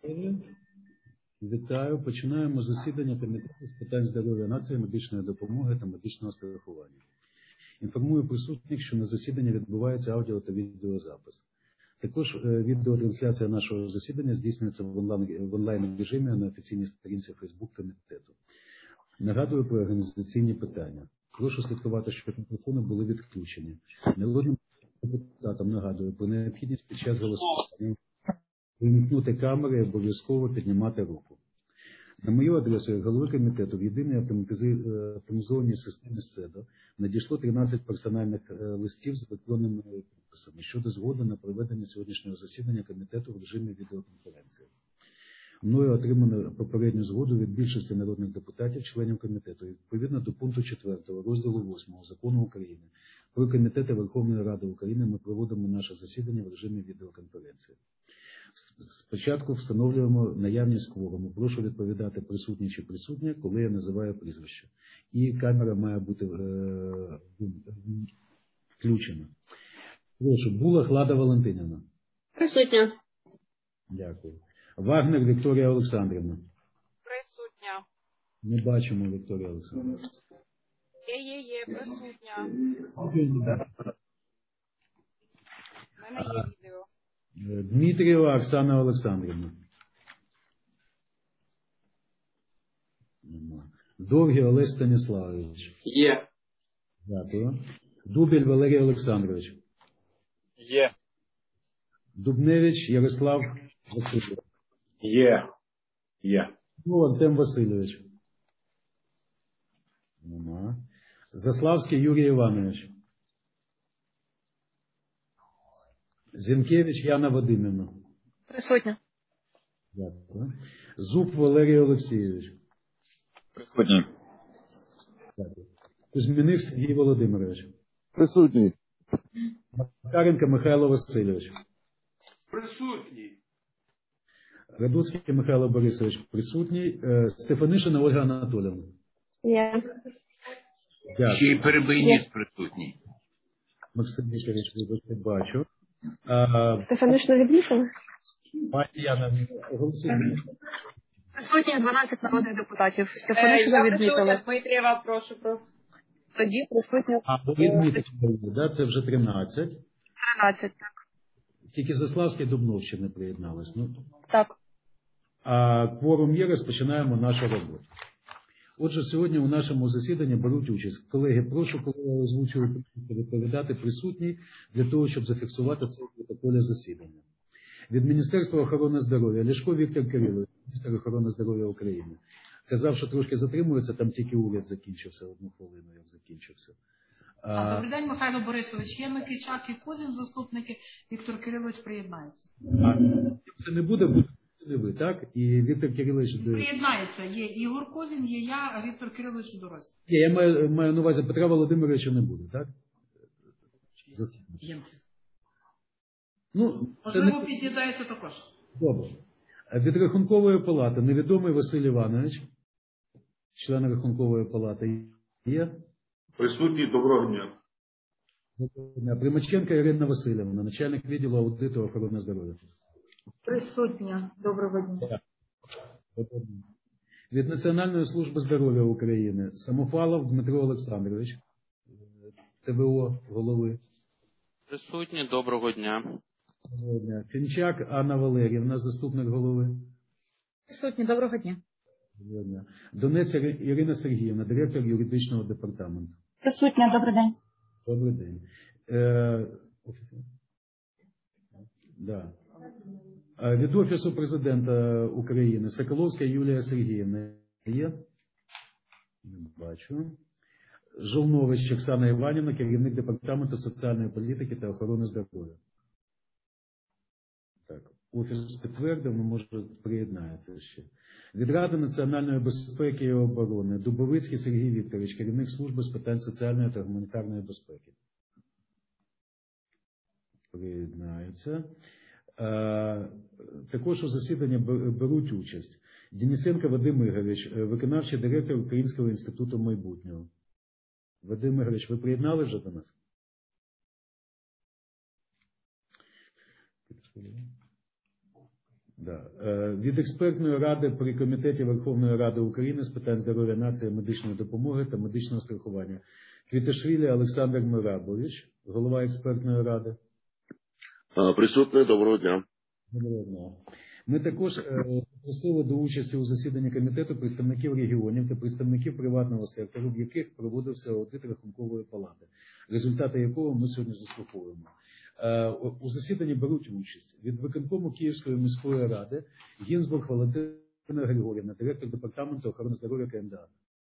Вітаю. Починаємо засідання Комітету з питань здоров'я нації, медичної допомоги та медичного страхування. Інформую присутніх, що на засіданні відбувається аудіо та відеозапис. Також відеотрансляція нашого засідання здійснюється в онлайн режимі на офіційній сторінці Facebook Комітету. Нагадую про організаційні питання. Прошу слідкувати, щоб мікрофони були відключені. Народним депутатам нагадую про необхідність під час голосування вимкнути камери і обов'язково піднімати руку. На мою адресу, як голови комітету, в єдиній автоматизованій системі СЕДО надійшло 13 персональних листів з електронними підписами щодо згоди на проведення сьогоднішнього засідання комітету в режимі відеоконференції. Мною отримано попередню згоду від більшості народних депутатів, членів комітету, відповідно до пункту 4 розділу 8 Закону України про комітети Верховної Ради України ми проводимо наше засідання в режимі відеоконференції. Спочатку встановлюємо наявність кворуму. Прошу відповідати присутні чи присутня, коли я називаю прізвище. І камера має бути включена. Прошу, Булах Лада Валентинівна. Присутня. Дякую. Вагнер Вікторія Олександрівна. Присутня. Не бачимо Вікторія Олександрівна. Є, присутня. У мене є відео. Дмитрієва Оксана Олександрівна. Довгий Олег Станіславович. Є. Дякую. Дубіль Валерій Олександрович. Є. Дубневич Ярослав Васильович. Є. Артем Васильович. Нема. Заславський Юрій Іванович. Зінкевич Яна Вадимівна. Присутня. Дякую. Зуб Валерій Олексійович. Присутній. Дякую. Кузьміних Сергій Володимирович. Присутній. Макаренко Михайло Васильович. Присутній. Радуцький Михайло Борисович присутній. Стефанишина Ольга Анатоліївна. Є. Ще й Перебийніс присутній. Максим Вікторович, вибачте, бачу. Стефанишина відмітила? Пані Яна, голосуємо. Присутні 12 народних депутатів. Стефанишина відмітила. Дмитрієва, прошу. Тоді присутні... Відмітили, да? Це вже 13. 13, так. Тільки Заславський Дубновщина не приєдналась. Ну. Так. А кворум є, розпочинаємо нашу роботу. Отже, сьогодні у нашому засіданні беруть участь. Колеги, прошу, коли я озвучую, відповідати присутні для того, щоб зафіксувати це в протоколі засідання. Від Міністерства охорони здоров'я Ляшко Віктор Кирилович, міністр охорони здоров'я України, казав, що трошки затримується, там тільки уряд закінчився, 1 хвилину, як закінчився. Добрий день, Михайло Борисович. Є Микичак і Козін, заступники. Віктор Кирилович приєднається. Це не буде не ви, так? І Віктор Кирилович... Приєднається. Є Ігор Козін, є я, а Віктор Кирилович у дорозі. Ні, я маю на увазі, Петра Володимировича не буде, так? Ємців. Ну, можливо, під'єднається також. Добре. Від Рахункової палати невідомий Василь Іванович, член Рахункової палати, є? Присутній, доброго дня. Доброго дня. Примаченко Ірина Васильівна, начальник відділу аудиту охорони здоров'я. Присутня. Доброго дня. Від Національної служби здоров'я України Самофалов Дмитро Олександрович, ТВО голови. Присутні, доброго дня. Доброго дня. Фінчак Анна Валеріївна, заступник голови. Присутні, доброго дня. Доброго дня. Донець Ірина Сергіївна, директор юридичного департаменту. Присутня, добрий день. Добрий день. Да. Від Офісу Президента України Соколовська Юлія Сергіївна є? Не бачу. Жолнович Оксана Іванівна, керівник Департаменту соціальної політики та охорони здоров'я. Так, Офіс підтвердив, але може приєднається ще. Від Ради національної безпеки і оборони Дубовицький Сергій Вікторович, керівник служби з питань соціальної та гуманітарної безпеки. Приєднається. Також у засіданні беруть участь Денисенко Вадим Ігорович, виконавчий директор Українського інституту майбутнього. Вадим Ігорович, ви приєднали вже до нас? Да. Від експертної ради при Комітеті Верховної Ради України з питань здоров'я нації, медичної допомоги та медичного страхування. Квіташвілі Олександр Мирабович, голова експертної ради. Присутний, доброго дня. Доброго дня. Ми також запросили до участі у засіданні комітету представників регіонів та представників приватного сектору, в яких проводився аудит Рахункової палати, результати якого ми сьогодні заслуховуємо. У засіданні беруть участь від виконкому Київської міської ради Гінзбург Валентина Григорівна, директор департаменту охорони здоров'я КМДА.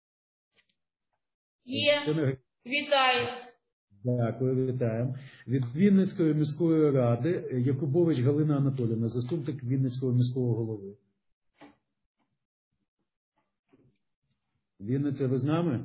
Є. Вітаю. Дякую, вітаємо. Від Вінницької міської ради Якубович Галина Анатоліївна, заступник Вінницького міського голови. Вінниця, ви з нами?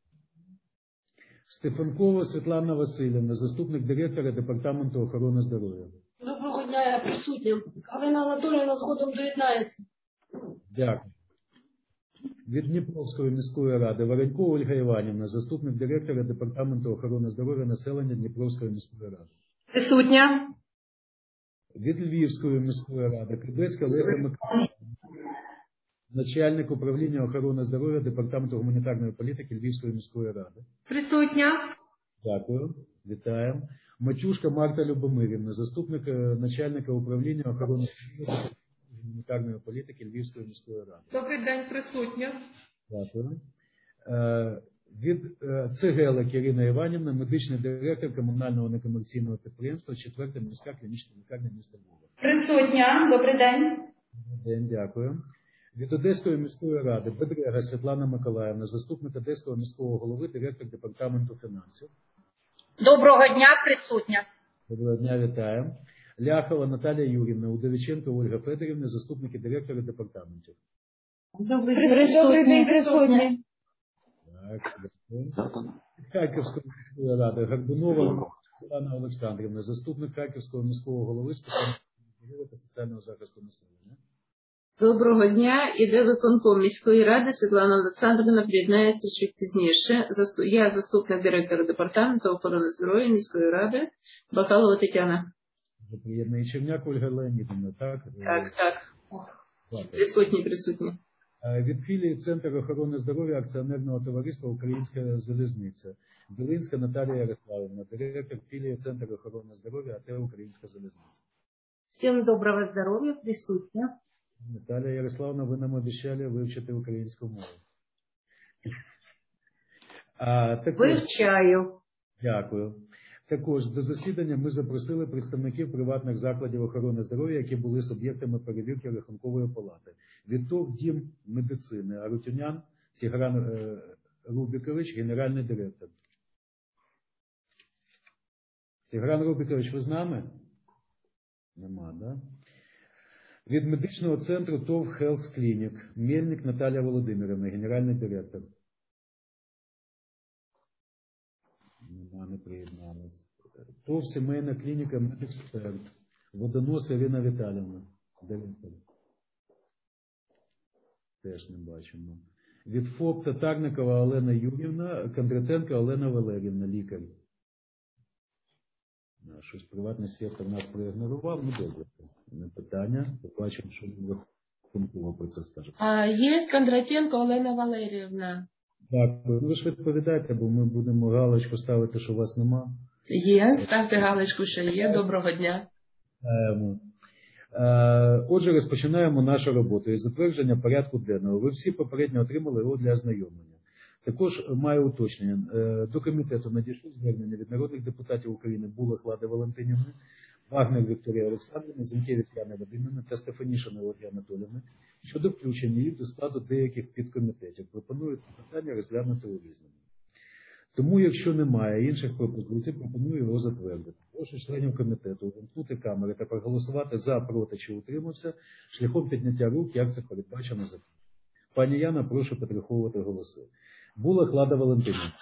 Стефанкова Світлана Васильівна, заступник директора департаменту охорони здоров'я. Доброго дня, я присутня. Галина Анатоліївна згодом доєднається. Дякую. Від Дніпровської міської ради Воронько Ольга Іванівна, заступник директора департаменту охорони здоров'я населення Дніпровської міської ради. Присутня. Від Львівської міської ради Крибецька Леся Миколаївна, начальник управління охорони здоров'я департаменту гуманітарної політики Львівської міської ради. Присутня. Дякую, вітаємо. Матюшка Марта Любомирівна, заступник начальника управління охорони здоров'я гуманітарної політики Львівської міської ради. Добрий день, присутня. Дякую. Від Цегелик Ірина Іванівна, медичний директор комунального некомерційного підприємства 4-та міська клінічна лікарня міста Львова. Присутня. Добрий день. Добрий день, дякую. Від Одеської міської ради Бедрега Світлана Миколаївна, заступник Одеського міського голови, директор департаменту фінансів. Доброго дня, присутня. Доброго дня, вітаємо. Ляхова Наталія Юрівна, Удовиченко Ольга Федорівна, заступники директора департаментів. Добрий день, присутня. Так, дякую. Від Харківської міської ради Горбунова Світлана Олександрівна, заступник Харківського міського голови з питань здоров'я та соціального захисту населення. Доброго дня. Іде виконком міської ради Світлана Олександрівна, приєднається ще пізніше. Я заступник директора департаменту охорони здоров'я міської ради Бахалова Тетяна. Приєднаний Черняк Ольга Леонідовна, так? Так. Присутні. Від філії Центр охорони здоров'я акціонерного товариства Українська залізниця. Білинська Наталія Ярославівна, директор філії Центр охорони здоров'я АТ Українська залізниця. Всім доброго здоров'я, присутня. Наталія Ярославовна, ви нам обіцяли вивчити українську мову. Вивчаю. Дякую. Також до засідання ми запросили представників приватних закладів охорони здоров'я, які були суб'єктами перевірки Рахункової палати. Від ТОВ Дім медицини Арутюнян Тігран Рубікович, генеральний директор. Тігран Рубікович, ви з нами? Нема, да? Від медичного центру ТОВ Health Clinic Мельник Наталія Володимирівна, генеральний директор. Нема, не приєдналась. ТОВ Сімейна клініка Медексперт Водонос Ірина Віталіївна, директор. Теж не бачимо. Від ФОП Татарникова Олена Юрівна, Кондратенко Олена Валерівна, лікар. Щось приватний сектор нас проігнорував, ну добре. Не питання, побачимо, що Виконкова про це скаже. Є Кондратенко Олена Валеріївна. Дякую. Ну ви ж відповідайте, бо ми будемо галочку ставити, що вас нема. Є, ставте галочку, що є. Доброго дня. Отже, розпочинаємо нашу роботу із затвердження порядку денного. Ви всі попередньо отримали його для ознайомлення. Також маю уточнення. До комітету надійшло звернення від народних депутатів України Булах Лади Валентинівни, Вагнер Вікторія Олександрівни, Зінкевич Яни Вадимівни та Стефанішиної Ольги Анатоліївни щодо включення їх до складу деяких підкомітетів. Пропоную це питання розглянути у різному. Тому, якщо немає інших пропозицій, пропоную його затвердити. Прошу членів комітету увімкнути камери та проголосувати за, проти чи утримався шляхом підняття рук, як це передбачено законом. Пані Яна, прошу підраховувати голоси. Булах Лада Валентинівна.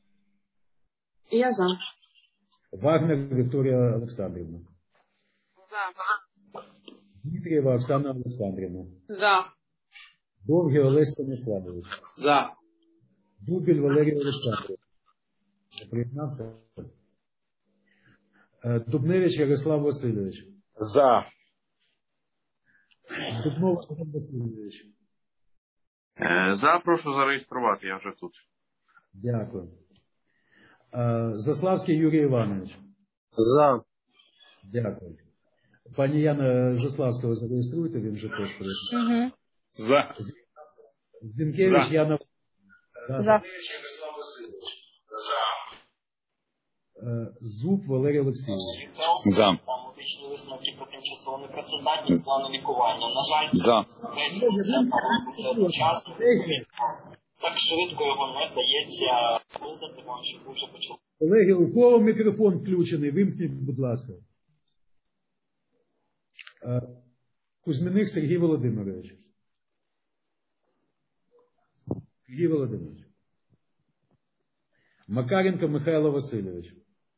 Я за. Вагнер Вікторія Олександрівна. За. Дмитрієва Оксана Олександрівна. За. Довгий Олесь Станіславович. За. Дубіль Валерій Олександрович. Приєднався. Дубневич Ярослав Васильович. За. Дубнов Антон Васильович. Прошу зареєструвати, я вже тут. Дякую. Заславський Юрій Іванович. За. Дякую. Пані Яна Заславського зареєструйте, він же теж прийде. За. Зінкевич Яна. За. Зуб Валерій Олексійович. За. Медичні висновки про тимчасову непрацездатність плану лікування. На жаль, За. це одночасно. Так швидко його не вдається видати вам, щоб ви вже почали. Колеги, у кого мікрофон включений? Вимкніть, будь ласка. Кузьминих Сергій Володимирович. Сергій Володимирович. Макаренко Михайло Васильович.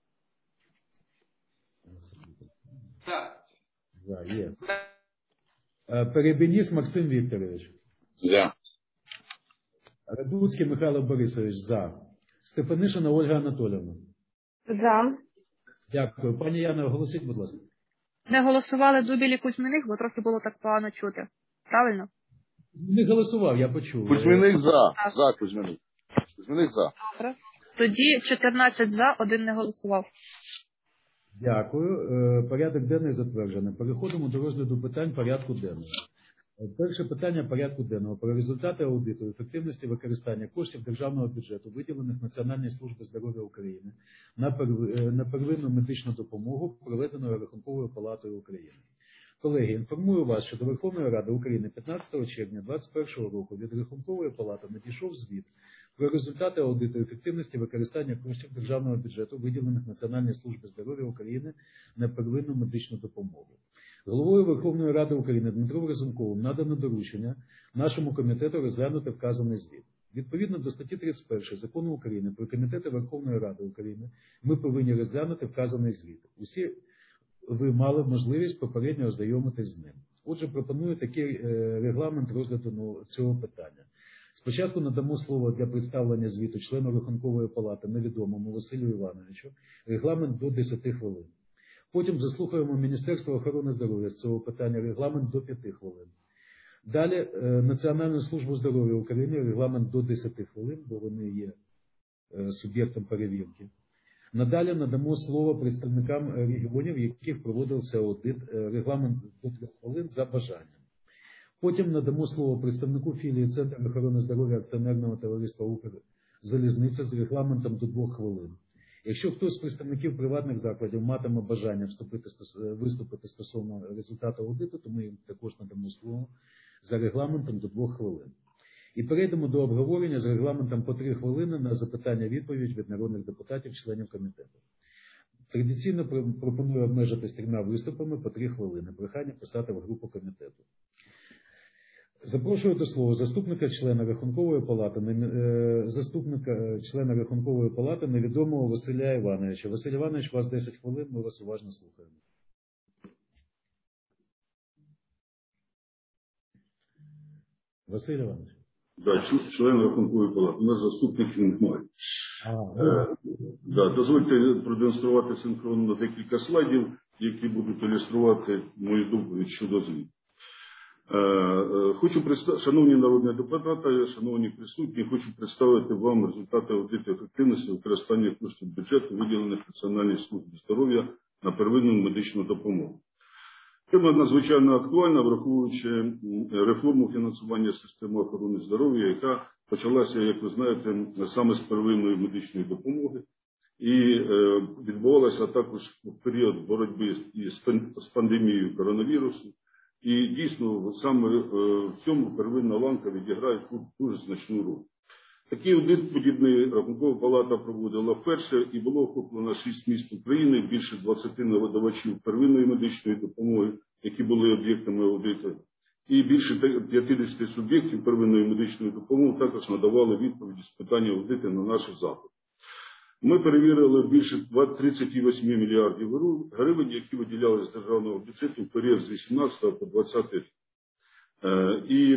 Так. За, є. Перебеніс Максим Вікторович. За. Радуцький Михайло Борисович. За. Стефанишина Ольга Анатоліївна. За. Дякую. Пані Яна, оголосіть, будь ласка. Не голосували Дубіль і Кузьминих, бо трохи було так погано чути. Правильно? Не голосував, я почув. Кузьминих за. За Кузьминих. Кузьминих за. Добре. Тоді 14 за, 1 не голосував. Дякую. Порядок денний затверджений. Переходимо до розгляду питань порядку денного. Перше питання порядку денного про результати аудиту ефективності використання коштів державного бюджету, виділених Національній службі здоров'я України на первинну медичну допомогу, проведеної Рахунковою палатою України. Колеги, інформую вас, що до Верховної Ради України 15 червня 2021 року від Рахункової палати надійшов звіт про результати аудиту ефективності використання коштів державного бюджету, виділених Національній службі здоров'я України на первинну медичну допомогу. Головою Верховної Ради України Дмитром Разумковим надано доручення нашому комітету розглянути вказаний звіт. Відповідно до статті 31 Закону України про комітети Верховної Ради України ми повинні розглянути вказаний звіт. Усі ви мали можливість попередньо ознайомитись з ним. Отже, пропоную такий регламент розгляду цього питання. Спочатку надамо слово для представлення звіту члену Рахункової палати невідомому Василю Івановичу, регламент до 10 хвилин. Потім заслухаємо Міністерство охорони здоров'я з цього питання, регламент до 5 хвилин. Далі Національну службу здоров'я України, регламент до 10 хвилин, бо вони є суб'єктом перевірки. Надалі надамо слово представникам регіонів, яких проводився аудит, регламент до 3 хвилин за бажанням. Потім надамо слово представнику філії Центру охорони здоров'я акціонерного товариства «Укрзалізниця» з регламентом до 2 хвилин. Якщо хтось з представників приватних закладів матиме бажання виступити стосовно результату аудиту, то ми їм також надамо слово за регламентом до 2 хвилин. І перейдемо до обговорення з регламентом по 3 хвилини на запитання-відповідь від народних депутатів, членів комітету. Традиційно пропоную обмежитись 3 виступами по 3 хвилини. Прохання писати в групу комітету. Запрошую до слова заступника члена Рахункової палати невідомого Василя Івановича. Василь Іванович, у вас 10 хвилин, ми вас уважно слухаємо. Василь Іванович. Да, член Рахункової палати. У нас заступників немає. Дозвольте продемонструвати синхронно декілька слайдів, які будуть ілюструвати мою доповідь щодо звіту. Шановні народні депутати, шановні присутні, хочу представити вам результати аудиту ефективності використання коштів бюджету, виділених Національній службі здоров'я на первинну медичну допомогу. Тема надзвичайно актуальна, враховуючи реформу фінансування системи охорони здоров'я, яка почалася, як ви знаєте, саме з первинної медичної допомоги і відбувалася також в період боротьби з пандемією коронавірусу. І дійсно саме в цьому первинна ланка відіграє тут дуже значну роль. Такий аудит подібний Рахункова палата проводила вперше і було охоплено 6 міст України, більше 20 надавачів первинної медичної допомоги, які були об'єктами аудиту, і більше 50 суб'єктів первинної медичної допомоги також надавали відповіді з питання аудиту на наші запити. Ми перевірили більше 38 мільярдів гривень, які виділяли з державного бюджету в період з 18 по 20 рік. І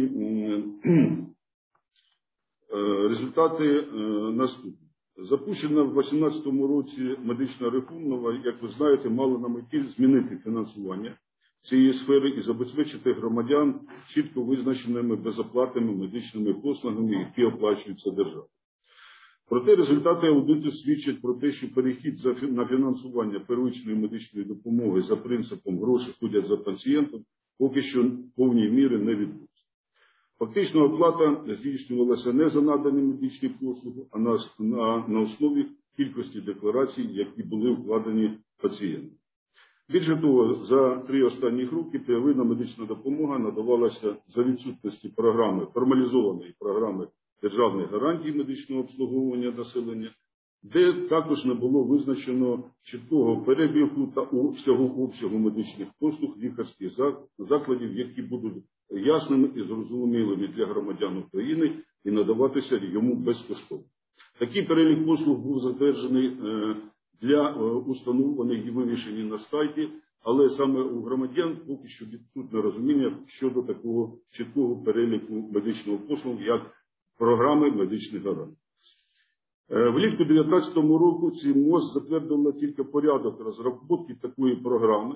результати наступні. Запущена в 2018 році медична реформа, як ви знаєте, мала на меті змінити фінансування цієї сфери і забезпечити громадян чітко визначеними безоплатними медичними послугами, які оплачуються державою. Проте результати аудиту свідчать про те, що перехід на фінансування первинної медичної допомоги за принципом «гроші ходять за пацієнтом» поки що в повній мірі не відбувся. Фактично оплата здійснювалася не за надані медичні послуги, а на основі кількості декларацій, які були вкладені пацієнтам. Більше того, за 3 останні роки первинна медична допомога надавалася за відсутності програми, формалізованої програми державних гарантій медичного обслуговування населення, де також не було визначено чіткого перебігу та всього обсягу медичних послуг лікарських закладів, які будуть ясними і зрозумілими для громадян України і надаватися йому безкоштовно. Такий перелік послуг був затверджений для установлених і вивішені на сайті, але саме у громадян поки що відсутнє розуміння щодо такого чіткого переліку медичного послуг, як програми медичних гарантій. Влітку 2019 року МОЗ затвердило тільки порядок розробки такої програми,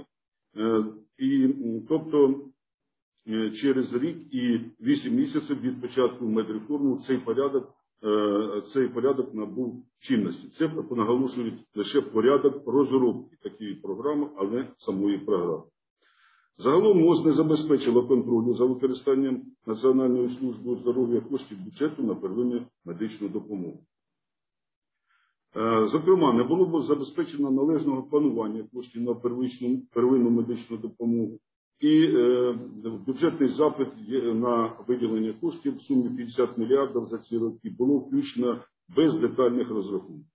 тобто через рік і 8 місяців від початку медреформи цей порядок набув чинності. Це наголошують лише порядок розробки такої програми, а не самої програми. Загалом МОЗ не забезпечило контролю за використанням Національною службою здоров'я коштів бюджету на первинну медичну допомогу. Зокрема, не було забезпечено належного планування коштів на первинну медичну допомогу. І бюджетний запит на виділення коштів в сумі 50 мільярдів за ці роки було включено без детальних розрахунків.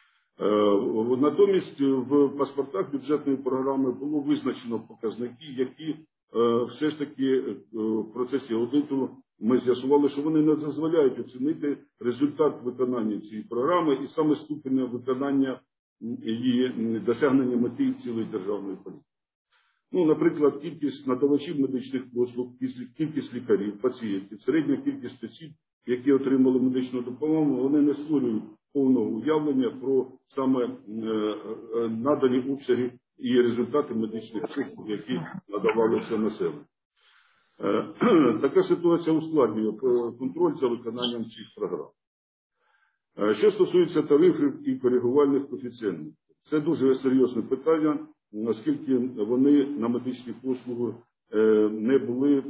Натомість в паспортах бюджетної програми було визначено показники, які все ж таки в процесі аудиту ми з'ясували, що вони не дозволяють оцінити результат виконання цієї програми і саме ступеня виконання її досягнення мети і цілої державної політики. Наприклад, кількість надавачів медичних послуг, кількість лікарів, пацієнтів, середня кількість осіб, які отримали медичну допомогу, вони не створюють повного уявлення про саме надані обсяги і результати медичних послуг, які надавалися населенню. Така ситуація ускладнює контроль за виконанням цих програм. Що стосується тарифів і коригувальних коефіцієнтів, це дуже серйозне питання, оскільки вони на медичні послуги не були,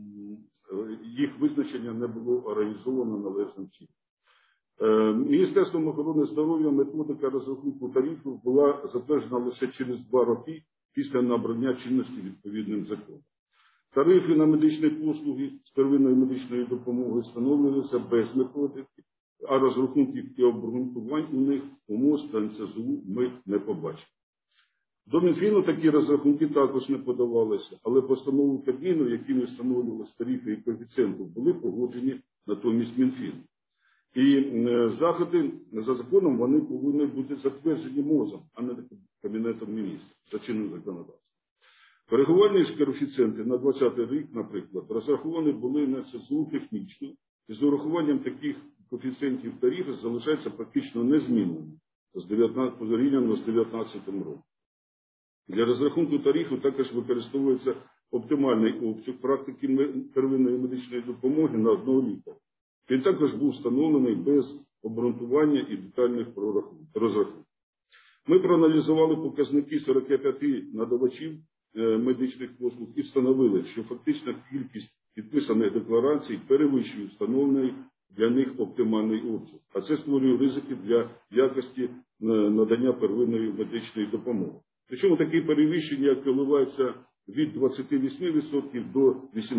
їх визначення не було організовано належним чином. Міністерством охорони здоров'я методика розрахунку тарифів була затверджена лише через 2 роки після набрання чинності відповідним законом. Тарифи на медичні послуги з первинної медичної допомоги встановлювалися без методики, а розрахунків і обґрунтувань у них у МОЗ та НСЗУ ми не побачили. До Мінфіну такі розрахунки також не подавалися, але постанови Кабміну, якими встановлювалися тарифи і коефіцієнти, були погоджені натомість Мінфіну. І заходи за законом вони повинні бути затверджені МОЗом, а не Кабінетом міністрів за чинним законодавством. Коригувальні коефіцієнти на 2020 рік, наприклад, розраховані були на НСЗУ технічно, і з урахуванням таких коефіцієнтів тарифів залишаються практично незмінними порівняно з 2019 роком. Для розрахунку тарифу також використовується оптимальний обсяг практики первинної медичної допомоги на одного лікаря. Він також був встановлений без обґрунтування і детальних розрахунків. Ми проаналізували показники 45 надавачів медичних послуг і встановили, що фактична кількість підписаних декларацій перевищує встановлений для них оптимальний обсяг. А це створює ризики для якості надання первинної медичної допомоги. Причому такі перевищення коливаються від 28% до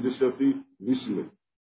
88%.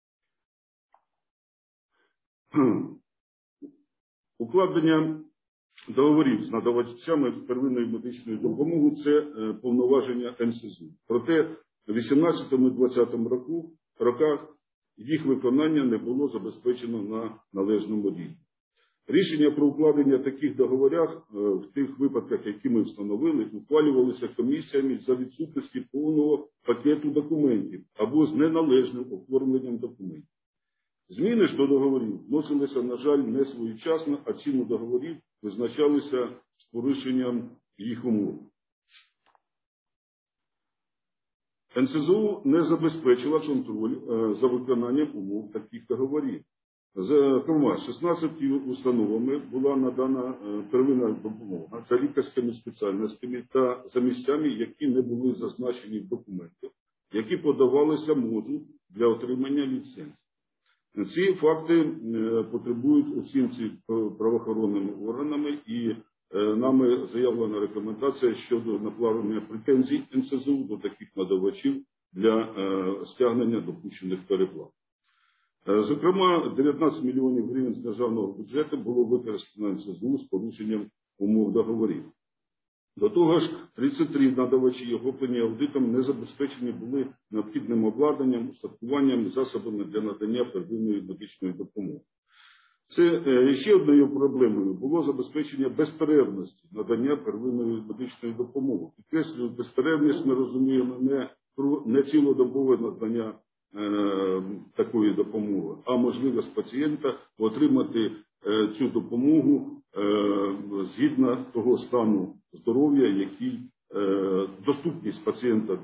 Укладення договорів з надавачами первинної медичної допомоги – це повноваження НСЗУ. Проте в 2018 і 2020 роках їх виконання не було забезпечено на належному рівні. Рішення про укладення таких договорів в тих випадках, які ми встановили, ухвалювалися комісіями за відсутності повного пакету документів або з неналежним оформленням документів. Зміни ж до договорів вносилися, на жаль, не своєчасно, а ціни договорів визначалися з порушенням їх умов. НСЗУ не забезпечила контроль за виконанням умов таких договорів. Зокрема, 16 установами була надана первинна допомога за лікарськими спеціальностями та за місцями, які не були зазначені в документах, які подавалися МОЗу для отримання ліцензії. Ці факти потребують оцінки правоохоронними органами і нами заявлена рекомендація щодо направлення претензій НСЗУ до таких надавачів для стягнення допущених переплат. Зокрема, 19 мільйонів гривень з державного бюджету було використано НСЗУ з порушенням умов договорів. До того ж, 33 надавачі, охоплені аудитом, не забезпечені були необхідним обладнанням, устаткуванням, засобами для надання первинної медичної допомоги. Це ще одною проблемою було забезпечення безперервності надання первинної медичної допомоги. Підкреслюю, безперервність ми розуміємо не цілодобове надання такої допомоги, а можливість пацієнта отримати цю допомогу згідно того стану здоров'я, який доступність пацієнта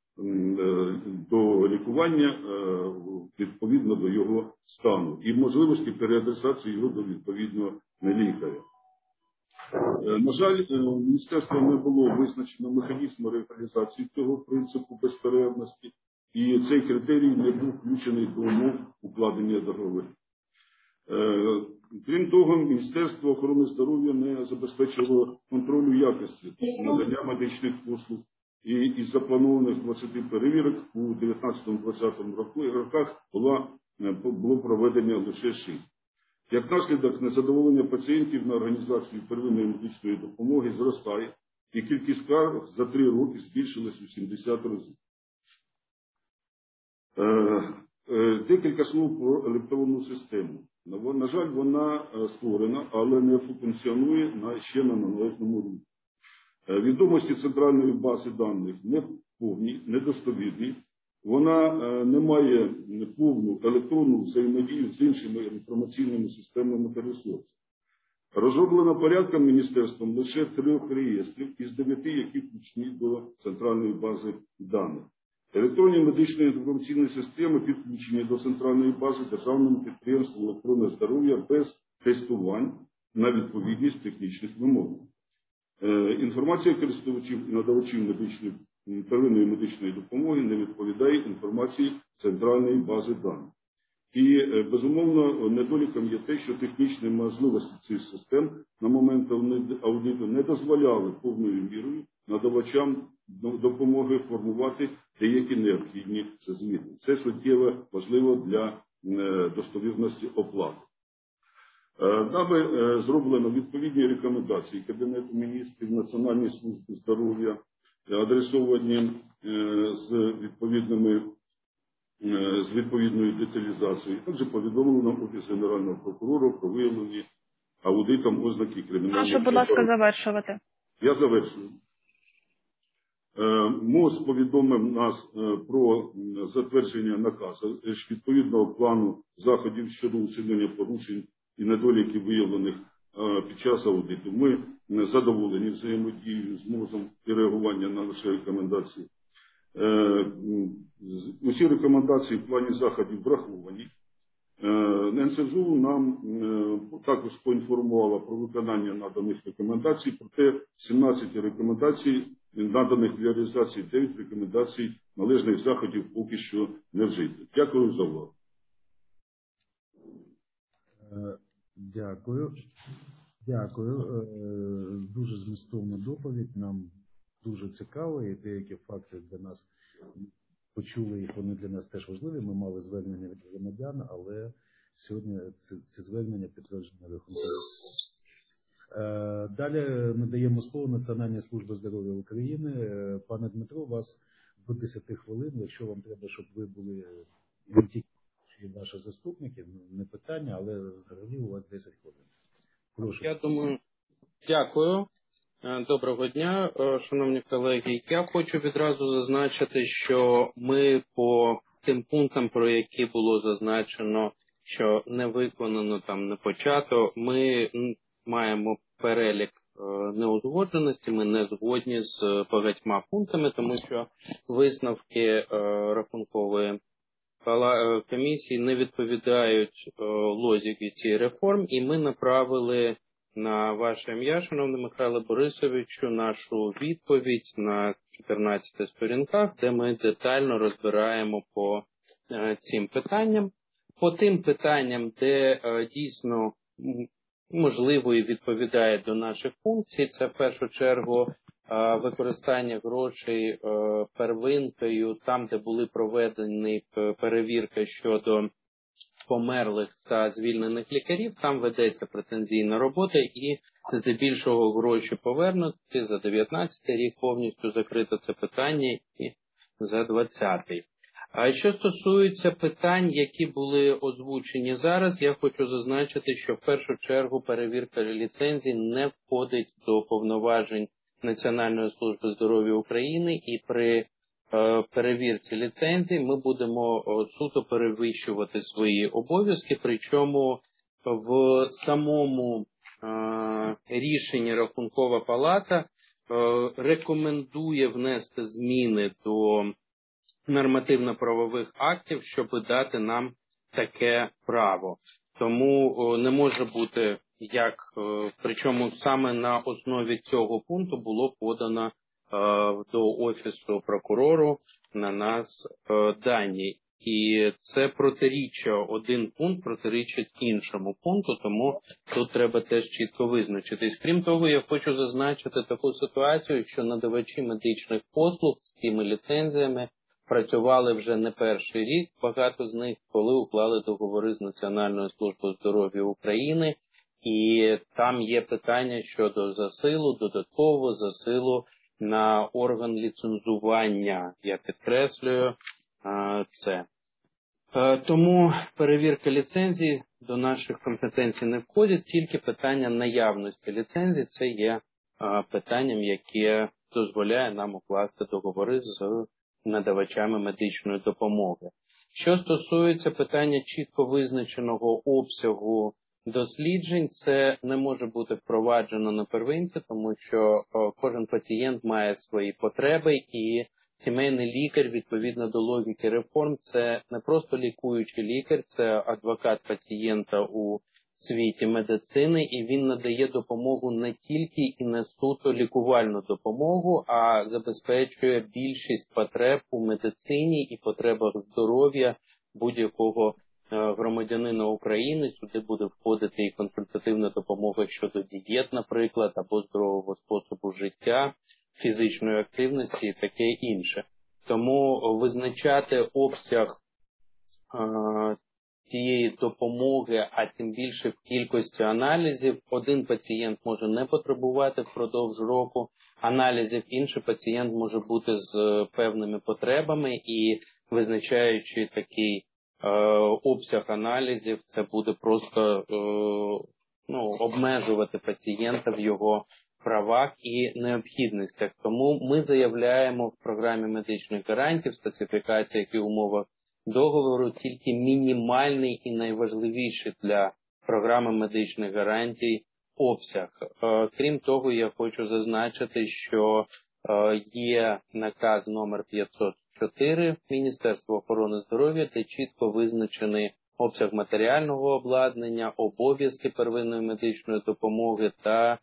до лікування відповідно до його стану і можливості переадресації його до відповідного лікаря. На жаль, міністерством не було визначено механізму реалізації цього принципу безперервності, і цей критерій не був включений до умов укладення договорів. Крім того, Міністерство охорони здоров'я не забезпечило контролю якості надання медичних послуг. І із запланованих 20 перевірок у 2019-2020 роках було проведено лише 6. Як наслідок, незадоволення пацієнтів на організацію первинної медичної допомоги зростає, і кількість скарг за 3 роки збільшилась у 70 разів. Декілька слов про електронну систему. На жаль, вона створена, але не функціонує ще на належному рівні. Відомості центральної бази даних не повні, недостовірні. Вона не має повну електронну взаємодію з іншими інформаційними системами та ресурсами. Розроблено порядком міністерством лише 3 реєстрів із 9, які включені до центральної бази даних. Електронні медичні інформаційні системи підключені до центральної бази державному підприємству «Охорона здоров'я» без тестувань на відповідність технічних вимог. Інформація користувачів і надавачів первинної медичної допомоги не відповідає інформації центральної бази даних. І, безумовно, недоліком є те, що технічні можливості цих систем на момент аудиту не дозволяли повною мірою надавачам допомоги формувати деякі необхідні звіти. Це суттєво важливо для достовірності оплати. Нами зроблено відповідні рекомендації Кабінету міністрів, Національної служби здоров'я, адресовані з відповідною деталізацією. Також повідомлено Офіс Генерального прокурора про виявлені аудитом ознаки кримінального. Прошу, будь ласка, завершувати. Я завершую. МОЗ повідомив нас про затвердження наказу відповідного плану заходів щодо усунення порушень і недоліків, виявлених під час аудиту. Ми задоволені взаємодією з МОЗом і реагування на наші рекомендації. Усі рекомендації в плані заходів враховані. НСЗУ нам також поінформувала про виконання наданих рекомендацій, проте 17 рекомендацій наданих для реалізації, 9 рекомендацій належних заходів поки що не вжито. Дякую за увагу. Дякую. Дякую. Дуже змістовна доповідь. Нам дуже цікаво, і деякі факти для нас почули їх, вони для нас теж важливі. Ми мали звернення від громадян, але сьогодні ці звернення підтверджені рахункові. Далі надаємо слово Національній службі здоров'я України. Пане Дмитро, у вас до 10 хвилин. Якщо вам треба, щоб ви були не тільки ваші заступники, не питання, але взагалі у вас 10 хвилин. Прошу. Я думаю, дякую. Доброго дня, шановні колеги. Я хочу відразу зазначити, що ми по тим пунктам, про які було зазначено, що не виконано, там не почато, ми маємо перелік неузгодженості, ми не згодні з багатьма пунктами, тому що висновки рахункової комісії не відповідають логіці цієї реформ, і ми направили на ваше ім'я, шановний Михайло Борисовичу, нашу відповідь на 14 сторінках, де ми детально розбираємо по цим питанням. По тим питанням, де дійсно можливо і відповідає до наших функцій, це в першу чергу використання грошей первинкою, там, де були проведені перевірки щодо померлих та звільнених лікарів, там ведеться претензійна робота і здебільшого гроші повернуті. За 19 рік повністю закрито це питання і за 20-й. А що стосується питань, які були озвучені зараз, я хочу зазначити, що в першу чергу перевірка ліцензій не входить до повноважень Національної служби здоров'я України, і при перевірці ліцензій ми будемо суто перевищувати свої обов'язки, причому в самому рішенні Рахункова палата рекомендує внести зміни до нормативно-правових актів, щоб дати нам таке право. Тому не може бути причому саме на основі цього пункту було подано до Офісу прокурору на нас дані. І це протиріччя, один пункт протирічить іншому пункту, тому тут треба теж чітко визначитись. Крім того, я хочу зазначити таку ситуацію, що надавачі медичних послуг з цими ліцензіями працювали вже не перший рік, багато з них, коли уклали договори з Національною службою здоров'я України, і там є питання щодо засилу, додаткового засилу на орган ліцензування. Я підкреслюю це. Тому перевірка ліцензій до наших компетенцій не входить, тільки питання наявності ліцензій – це є питанням, яке дозволяє нам укласти договори з надавачами медичної допомоги. Що стосується питання чітко визначеного обсягу досліджень, це не може бути впроваджено на первинці, тому що кожен пацієнт має свої потреби, і сімейний лікар, відповідно до логіки реформ, це не просто лікуючий лікар, це адвокат пацієнта у світі медицини, і він надає допомогу не тільки і не суто лікувальну допомогу, а забезпечує більшість потреб у медицині і потребах здоров'я будь-якого громадянина України. Сюди буде входити і консультативна допомога щодо дієт, наприклад, або здорового способу життя, фізичної активності і таке інше. Тому визначати обсяг цієї допомоги, а тим більше в кількості аналізів, один пацієнт може не потребувати впродовж року аналізів, інший пацієнт може бути з певними потребами, і визначаючи такий обсяг аналізів, це буде просто обмежувати пацієнта в його правах і необхідностях. Тому ми заявляємо в програмі медичних гарантій, в специфікаціях і умовах договору тільки мінімальний і найважливіший для програми медичних гарантій обсяг. Крім того, я хочу зазначити, що є наказ номер 504 Міністерства охорони здоров'я, де чітко визначений обсяг матеріального обладнання, обов'язки первинної медичної допомоги та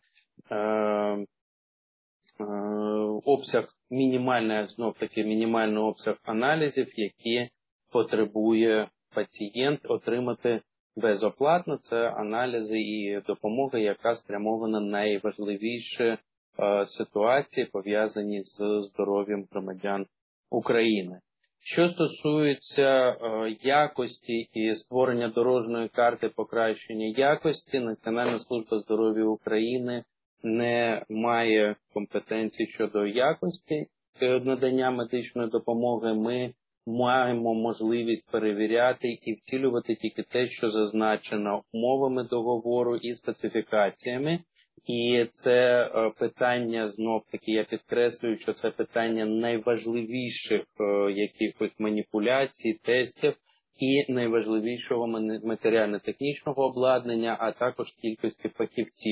обсяг мінімальний обсяг аналізів, які потребує пацієнт отримати безоплатно. Це аналізи і допомога, яка спрямована на найважливіші ситуації, пов'язані з здоров'ям громадян України. Що стосується якості і створення дорожньої карти покращення якості, Національна служба здоров'я України не має компетенцій щодо якості надання медичної допомоги. Ми маємо можливість перевіряти і втілювати тільки те, що зазначено умовами договору і специфікаціями. І це питання, знов-таки, я підкреслюю, що це питання найважливіших якихось маніпуляцій, тестів і найважливішого матеріально-технічного обладнання, а також кількості фахівців.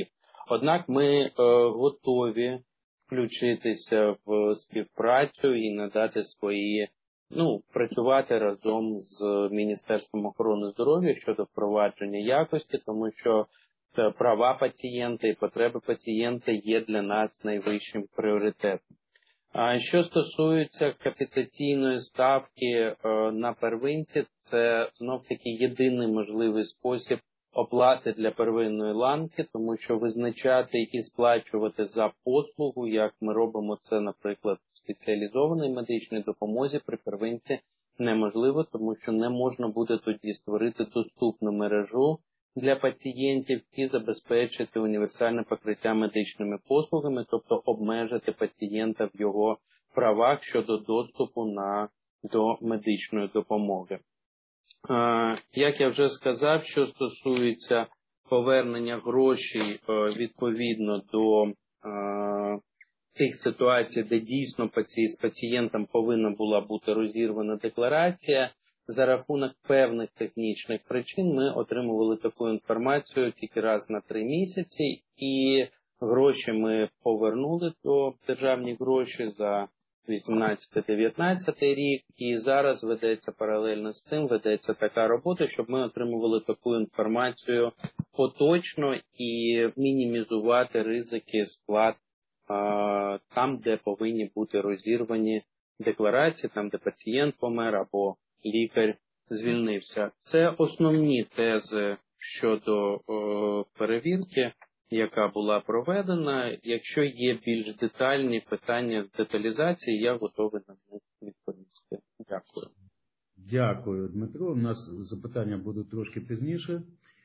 Однак ми готові включитися в співпрацю і надати свої, працювати разом з Міністерством охорони здоров'я щодо впровадження якості, тому що права пацієнта і потреби пацієнта є для нас найвищим пріоритетом. А що стосується капітаційної ставки на первинці, це знов-таки єдиний можливий спосіб оплати для первинної ланки, тому що визначати і сплачувати за послугу, як ми робимо це, наприклад, в спеціалізованій медичній допомозі при первинці, неможливо, тому що не можна буде тоді створити доступну мережу для пацієнтів і забезпечити універсальне покриття медичними послугами, тобто обмежити пацієнта в його правах щодо доступу до медичної допомоги. Як я вже сказав, що стосується повернення грошей відповідно до тих ситуацій, де дійсно з пацієнтом повинна була бути розірвана декларація, за рахунок певних технічних причин ми отримували таку інформацію тільки раз на 3 місяці, і гроші ми повернули, державні гроші за 18-19 рік, і зараз ведеться паралельно з цим, ведеться така робота, щоб ми отримували таку інформацію поточно і мінімізувати ризики сплат там, де повинні бути розірвані декларації, там, де пацієнт помер або лікар звільнився. Це основні тези щодо перевірки, яка була проведена. Якщо є більш детальні питання деталізації, я готовий на них відповісти. Дякую. Дякую, Дмитро. У нас запитання будуть трошки пізніше.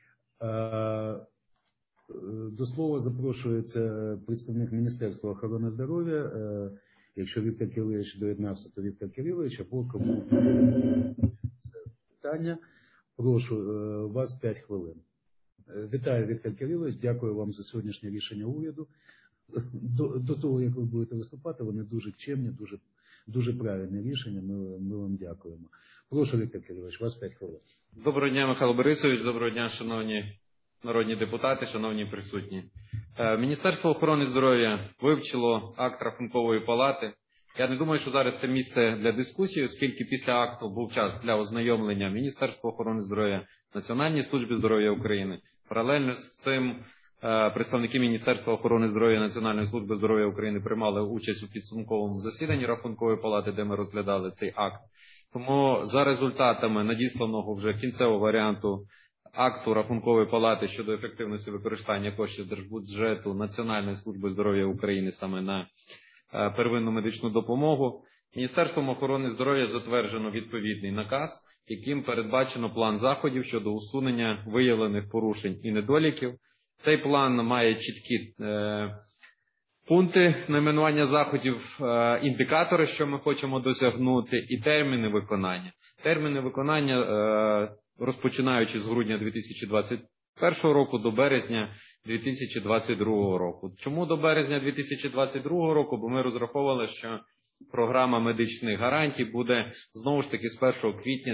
До слова запрошується представник Міністерства охорони здоров'я. Якщо Віктор Кирилович доєднався, то Віктор Кирилович, або кому це питання, прошу вас 5 хвилин. Вітаю, Віктор Кирилович, дякую вам за сьогоднішнє рішення уряду. До того, як ви будете виступати, вони дуже чемні, дуже правильне рішення, ми вам дякуємо. Прошу, Віктор Кирилович, вас 5 хвилин. Доброго дня, Михайло Борисович, доброго дня, шановні народні депутати, шановні присутні. Міністерство охорони здоров'я вивчило акт Рахункової палати. Я не думаю, що зараз це місце для дискусії, оскільки після акту був час для ознайомлення Міністерства охорони здоров'я, Національної служби здоров'я України. Паралельно з цим представники Міністерства охорони здоров'я, Національної служби здоров'я України приймали участь у підсумковому засіданні Рахункової палати, де ми розглядали цей акт. Тому за результатами надісланого вже кінцевого варіанту акту Рахункової палати щодо ефективності використання коштів держбюджету Національної служби здоров'я України саме на первинну медичну допомогу, Міністерством охорони здоров'я затверджено відповідний наказ, яким передбачено план заходів щодо усунення виявлених порушень і недоліків. Цей план має чіткі пункти найменування заходів, індикатори, що ми хочемо досягнути, і терміни виконання. Терміни виконання розпочинаючи з грудня 2021 року до березня 2022 року. Чому до березня 2022 року? Бо ми розраховували, що програма медичних гарантій буде знову ж таки з 1 квітня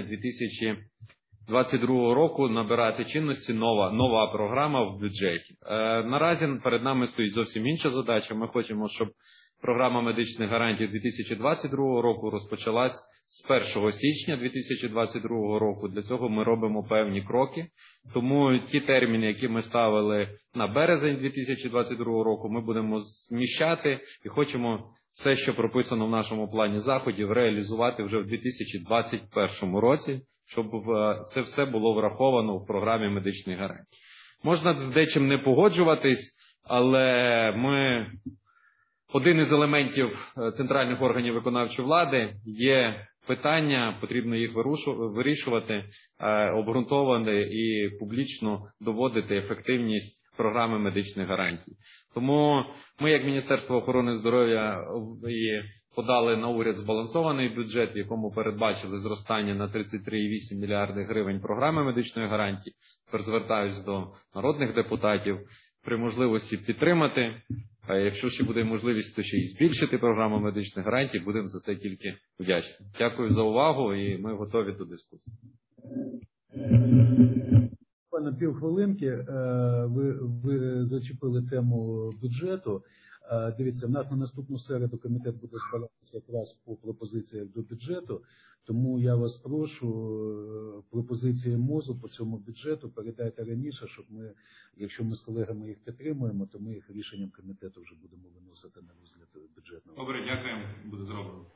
2022 року набирати чинності нова програма в бюджеті. Наразі перед нами стоїть зовсім інша задача. Ми хочемо, щоб програма медичних гарантій 2022 року розпочалась з 1 січня 2022 року. Для цього ми робимо певні кроки. Тому ті терміни, які ми ставили на березень 2022 року, ми будемо зміщати і хочемо все, що прописано в нашому плані заходів, реалізувати вже в 2021 році, щоб це все було враховано в програмі медичних гарантій. Можна з дечим не погоджуватись, але один із елементів центральних органів виконавчої влади є питання, потрібно їх вирішувати, обґрунтовано і публічно доводити ефективність програми медичних гарантій. Тому ми, як Міністерство охорони здоров'я, подали на уряд збалансований бюджет, в якому передбачили зростання на 33,8 мільярди гривень програми медичної гарантії. Тепер звертаюсь до народних депутатів при можливості підтримати. А якщо ще буде можливість, то ще й збільшити програму медичних гарантій, будемо за це тільки вдячні. Дякую за увагу і ми готові до дискусії. Пане буквально півхвилинки. Ви зачепили тему бюджету. Дивіться, в нас на наступну середу комітет буде збиратися якраз по пропозиціях до бюджету, тому я вас прошу, пропозиції МОЗу по цьому бюджету передайте раніше, щоб ми, якщо ми з колегами їх підтримуємо, то ми їх рішенням комітету вже будемо виносити на розгляд бюджетного. Добре, дякуємо, буде зроблено.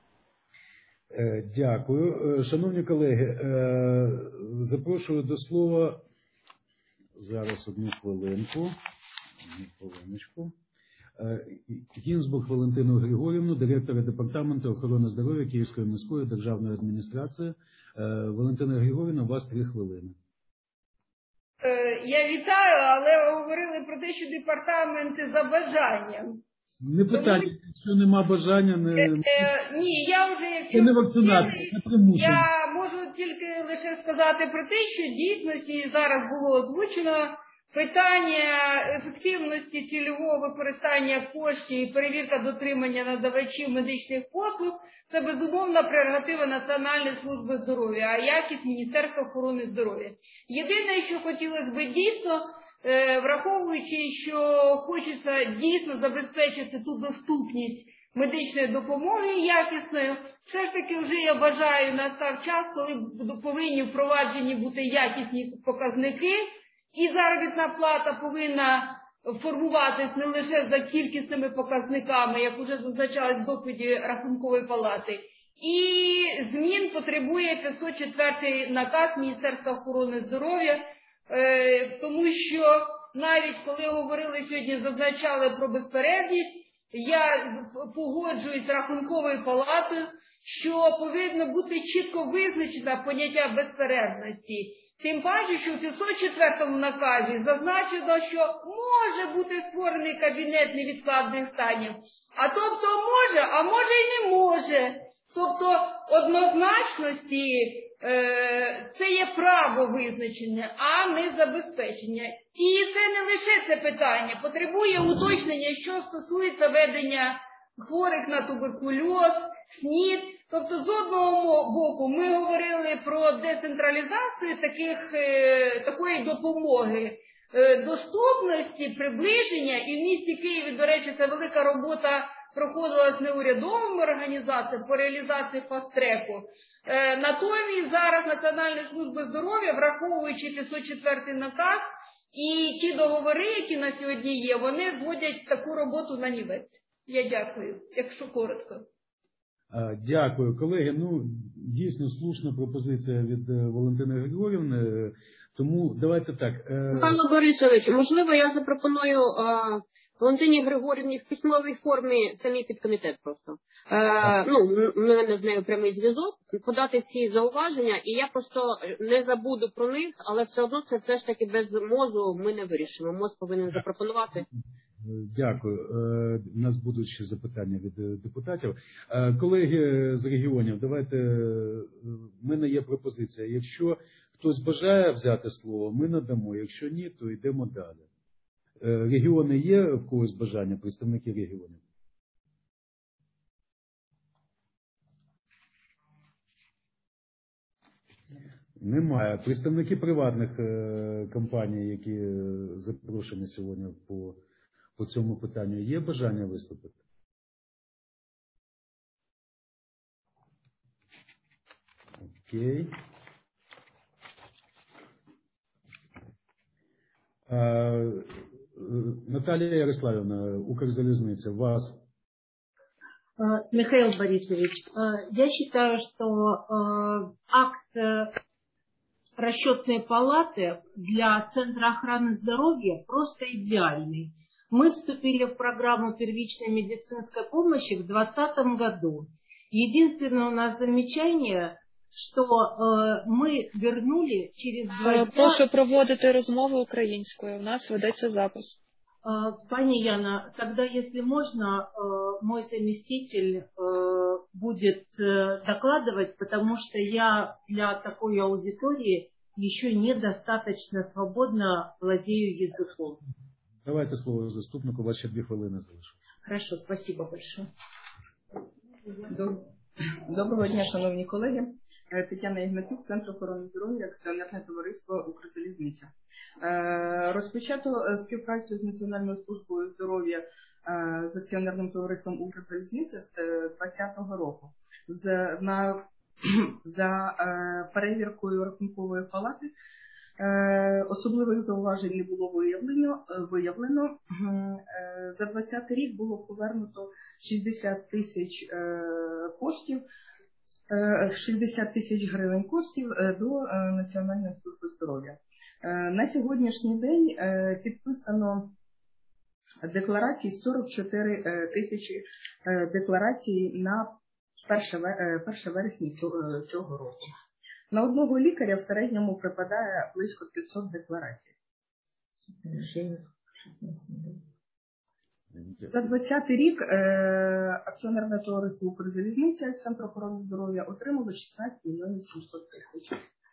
Дякую. Шановні колеги, запрошую до слова, зараз одну хвилиночку, Гінзбург Валентину Григорівну, директора Департаменту охорони здоров'я Київської міської державної адміністрації. Валентина Григорівна, у вас 3 хвилини. Я вітаю, але ви говорили про те, що департаменти за бажанням. Не питання, якщо нема бажання, не... Ні, я вже, якщо... Це не вакцинація, не примусимо. Я можу тільки лише сказати про те, що в дійсності зараз було озвучено питання ефективності цільового використання коштів і перевірка дотримання надавачів медичних послуг – це безумовна прерогатива Національної служби здоров'я, а якість Міністерства охорони здоров'я. Єдине, що хотілося б дійсно, враховуючи, що хочеться дійсно забезпечити ту доступність медичної допомоги якісною, все ж таки вже я вважаю, настав час, коли повинні впроваджені бути якісні показники, і заробітна плата повинна формуватись не лише за кількісними показниками, як вже зазначалось в доповіді Рахункової палати. І змін потребує 504 наказ Міністерства охорони здоров'я, тому що навіть коли говорили сьогодні, зазначали про безперервність, я погоджуюсь з Рахунковою палатою, що повинно бути чітко визначено поняття безперервності. Тим паче, що в 504 наказі зазначено, що може бути створений кабінет невідкладних станів. А тобто може, а може і не може. Тобто однозначності це є право визначення, а не забезпечення. І це не лише це питання. Потребує уточнення, що стосується ведення хворих на туберкульоз, СНІД. Тобто, з одного боку, ми говорили про децентралізацію такої допомоги, доступності, приближення, і в місті Києві, до речі, це велика робота проходила з неурядовими організаціями по реалізації фаст-треку. Натомість зараз Національна служба здоров'я, враховуючи 504 наказ, і ті договори, які на сьогодні є, вони зводять таку роботу на нівець. Я дякую, якщо коротко. Дякую, колеги. Дійсно слушна пропозиція від Валентини Григорівни. Тому давайте так. Михайло Борисович, можливо, я запропоную Валентині Григорівні в письмовій формі, це мій підкомітет просто. У мене з нею прямий зв'язок, подати ці зауваження, і я просто не забуду про них, але все одно це все ж таки без МОЗу ми не вирішимо. МОЗ повинен запропонувати. Дякую. У нас будуть ще запитання від депутатів. Колеги з регіонів, давайте, в мене є пропозиція. Якщо хтось бажає взяти слово, ми надамо. Якщо ні, то йдемо далі. Регіони є в когось бажання, представники регіонів? Немає. Представники приватних компаній, які запрошені сьогодні по цьому питанню, є бажання виступити? Окей. Наталья Ярославовна, Укрзалезница, вас. Михаил Борисович, я считаю, что акт расчетной палаты для Центра охраны здоровья просто идеальный. Мы вступили в программу первичной медицинской помощи в 2020 году. Единственное у нас замечание, що ми вернули через 2 дня... Прошу проводити розмову українською. У нас ведеться запис. Пані Яна, тогда, если можно, мой заместитель будет докладывать, потому что я для такой аудитории еще недостаточно свободно владею языком. Давайте слово заступнику, у вас ще 2 хвилини залишилось. Хорошо, спасибо большое. Доброго дня, шановні колеги. Тетяна Ігнатюк, Центр охорони здоров'я, акціонерне товариство «Укрзалізниця». Розпочато співпрацю з Національною службою здоров'я з акціонерним товариством «Укрзалізниця» з 2020 року. За перевіркою Рахункової палати особливих зауважень не було виявлено. За 2020 рік було повернуто 60 тисяч коштів, 60 тисяч гривень коштів до Національної служби здоров'я. На сьогоднішній день підписано декларацій 44 тисячі декларацій на 1 вересня цього року. На одного лікаря в середньому припадає близько 500 декларацій. За 2020 рік акціонерне товариство «Укрзалізниця» Центр охорони здоров'я отримало 16 мільйонів 700 тисяч.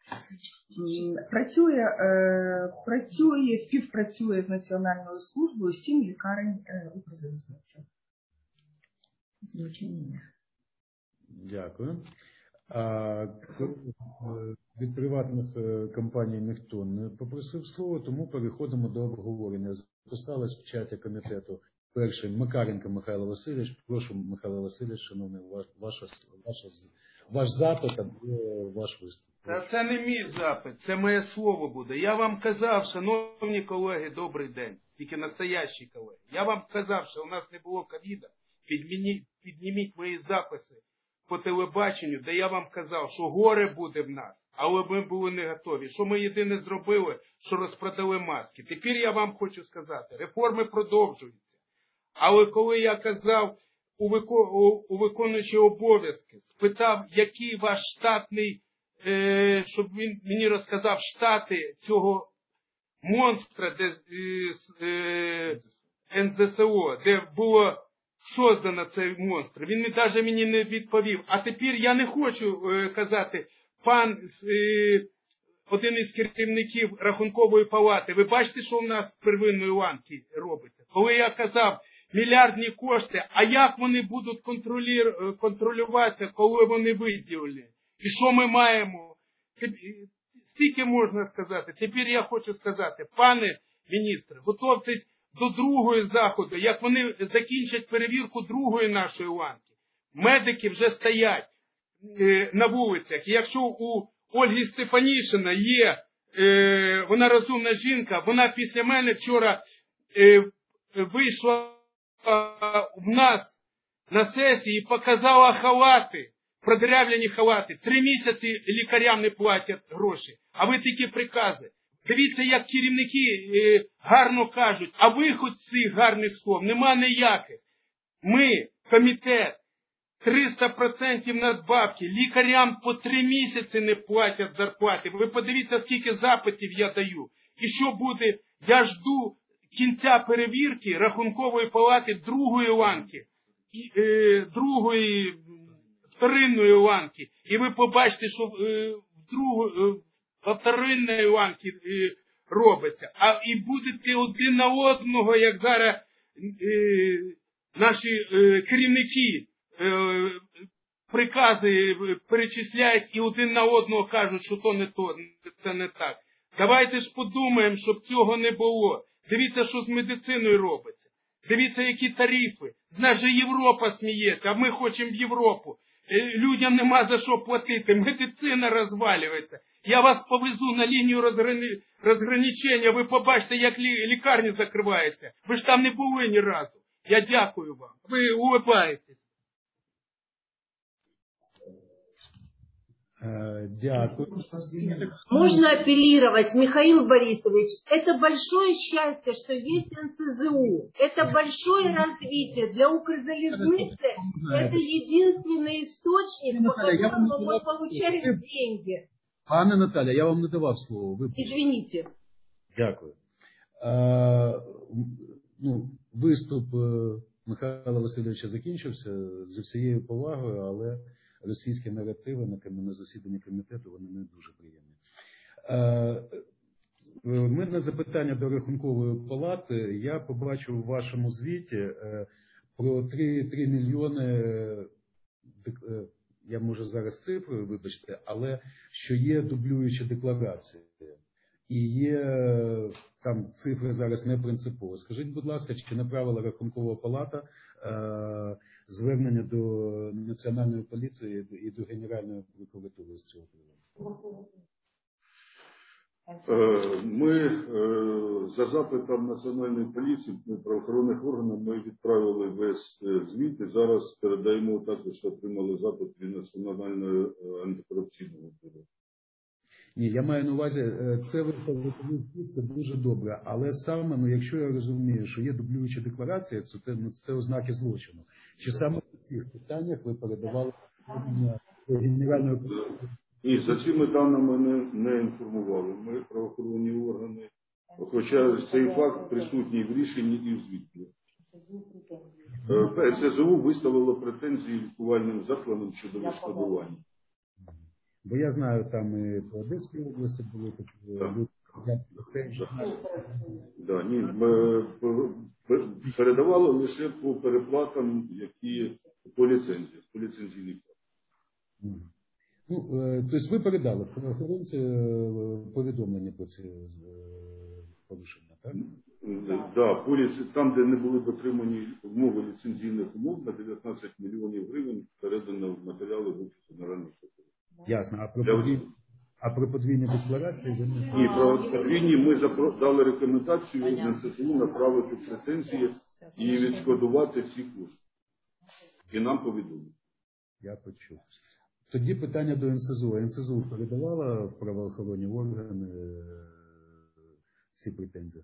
Співпрацює з Національною службою 7 лікарень «Укрзалізниці». Дякую. Від приватних компаній ніхто не попросив слова, тому переходимо до обговорення. Записалась в чаті комітету перший Макаренко Михайло Васильович. Прошу, Михайло Васильович, шановний, ваш запит або ваш виступ. Це не мій запит, це моє слово буде. Я вам казав, шановні колеги, добрий день, тільки настоящі колеги. Я вам казав, що у нас не було ковіда, підніміть мої записи по телебаченню, де я вам казав, що горе буде в нас, але ми були не готові. Що ми єдине зробили, що розпродали маски. Тепер я вам хочу сказати, реформи продовжуються. Але коли я казав у виконуючий обов'язки, спитав, який ваш штатний, щоб він мені розказав штати цього монстра, НЗСО, де було создано цей монстр. Він навіть мені не відповів. А тепер я не хочу казати, пан, один із керівників Рахункової палати, ви бачите, що у нас в первинної ланки робиться? Коли я казав, мільярдні кошти, а як вони будуть контролюватися, коли вони виділені? І що ми маємо? Стільки можна сказати. Тепер я хочу сказати, пане міністре, готовтесь до другої заходу, як вони закінчать перевірку другої нашої ланки. Медики вже стоять на вулицях. Якщо у Ольги Стефанішина є, вона розумна жінка, вона після мене вчора вийшла в нас на сесії і показала халати, продерев'яні халати. 3 місяці лікарям не платять гроші, а ви тільки прикази. Дивіться, як керівники гарно кажуть, а виход з цих гарних слов нема ніяких. Ми, комітет, 300% надбавки, лікарям по 3 місяці не платять зарплати. Ви подивіться, скільки запитів я даю. І що буде? Я жду кінця перевірки Рахункової палати другої ланки, вторинної ланки. І ви побачите, що во вторинної ланки робиться. І будете один на одного, як зараз наші керівники прикази перечисляють і один на одного кажуть, що то не то, це не так. Давайте ж подумаємо, щоб цього не було. Дивіться, що з медициною робиться. Дивіться, які тарифи. З нас же Європа сміється, а ми хочемо в Європу. Людям нема за що платити. Медицина розвалюється. Я вас повезу на лінію розграничення. Ви побачите, як лікарні закриваються. Ви ж там не були ні разу. Я дякую вам. Ви улыбаєтесь. Дякую. Можно апеллировать, Михаил Борисович, это большое счастье, что есть НСЗУ. Это большое развитие. Для Укрзалезницы это единственный источник, по которому мы получали деньги. Пане Наталя, я вам не давав слово. Извините. Дякую. Виступ Михайла Васильовича закінчився зі всією повагою, але російські наративи на засіданні комітету, вони не дуже приємні. У мене запитання до Рахункової палати. Я побачив у вашому звіті про 3 мільйони, я можу зараз цифри, вибачте, але що є дублюючі декларації. і є там цифри зараз не принципово. Скажіть, будь ласка, чи направила Рахункова палата звернення до Національної поліції і до Генеральної прокуратури з цього приводу? Ми за запитом Національної поліції, правоохоронних органів, ми відправили весь звіт і зараз передаємо також, що отримали запит від Національного антикорупційного бюро. Ні, я маю на увазі, це звіт, це дуже добре, але саме, якщо я розумію, що є дублююча декларація, це ознаки злочину. Чи саме в цих питаннях ви передавали Генеральної прокуратури? Ні, за цими даними не інформували. Ми правоохоронні органи, хоча цей факт присутній в рішенні і в звіті. СЗУ виставило претензії лікувальним закладам щодо відшкодування. Бо я знаю, там і по Одеській області були такі. Ні, передавали лише по переплатам, які по ліцензії, по ліцензійній платі. Тобто ви передали правоохоронці повідомлення про ці порушення, так? Там, де не були дотримані умови ліцензійних умов, на 19 мільйонів гривень передано в матеріали в Офіс Генерального прокурора. Ясно. А про подвійні декларації? Ні, про подвійні ми дали рекомендацію НСЗУ направити претензії і відшкодувати ці кошти. І нам повідомили. Я почув. Тоді питання до НСЗУ. НСЗУ передавала в правоохоронні органи ці претензії?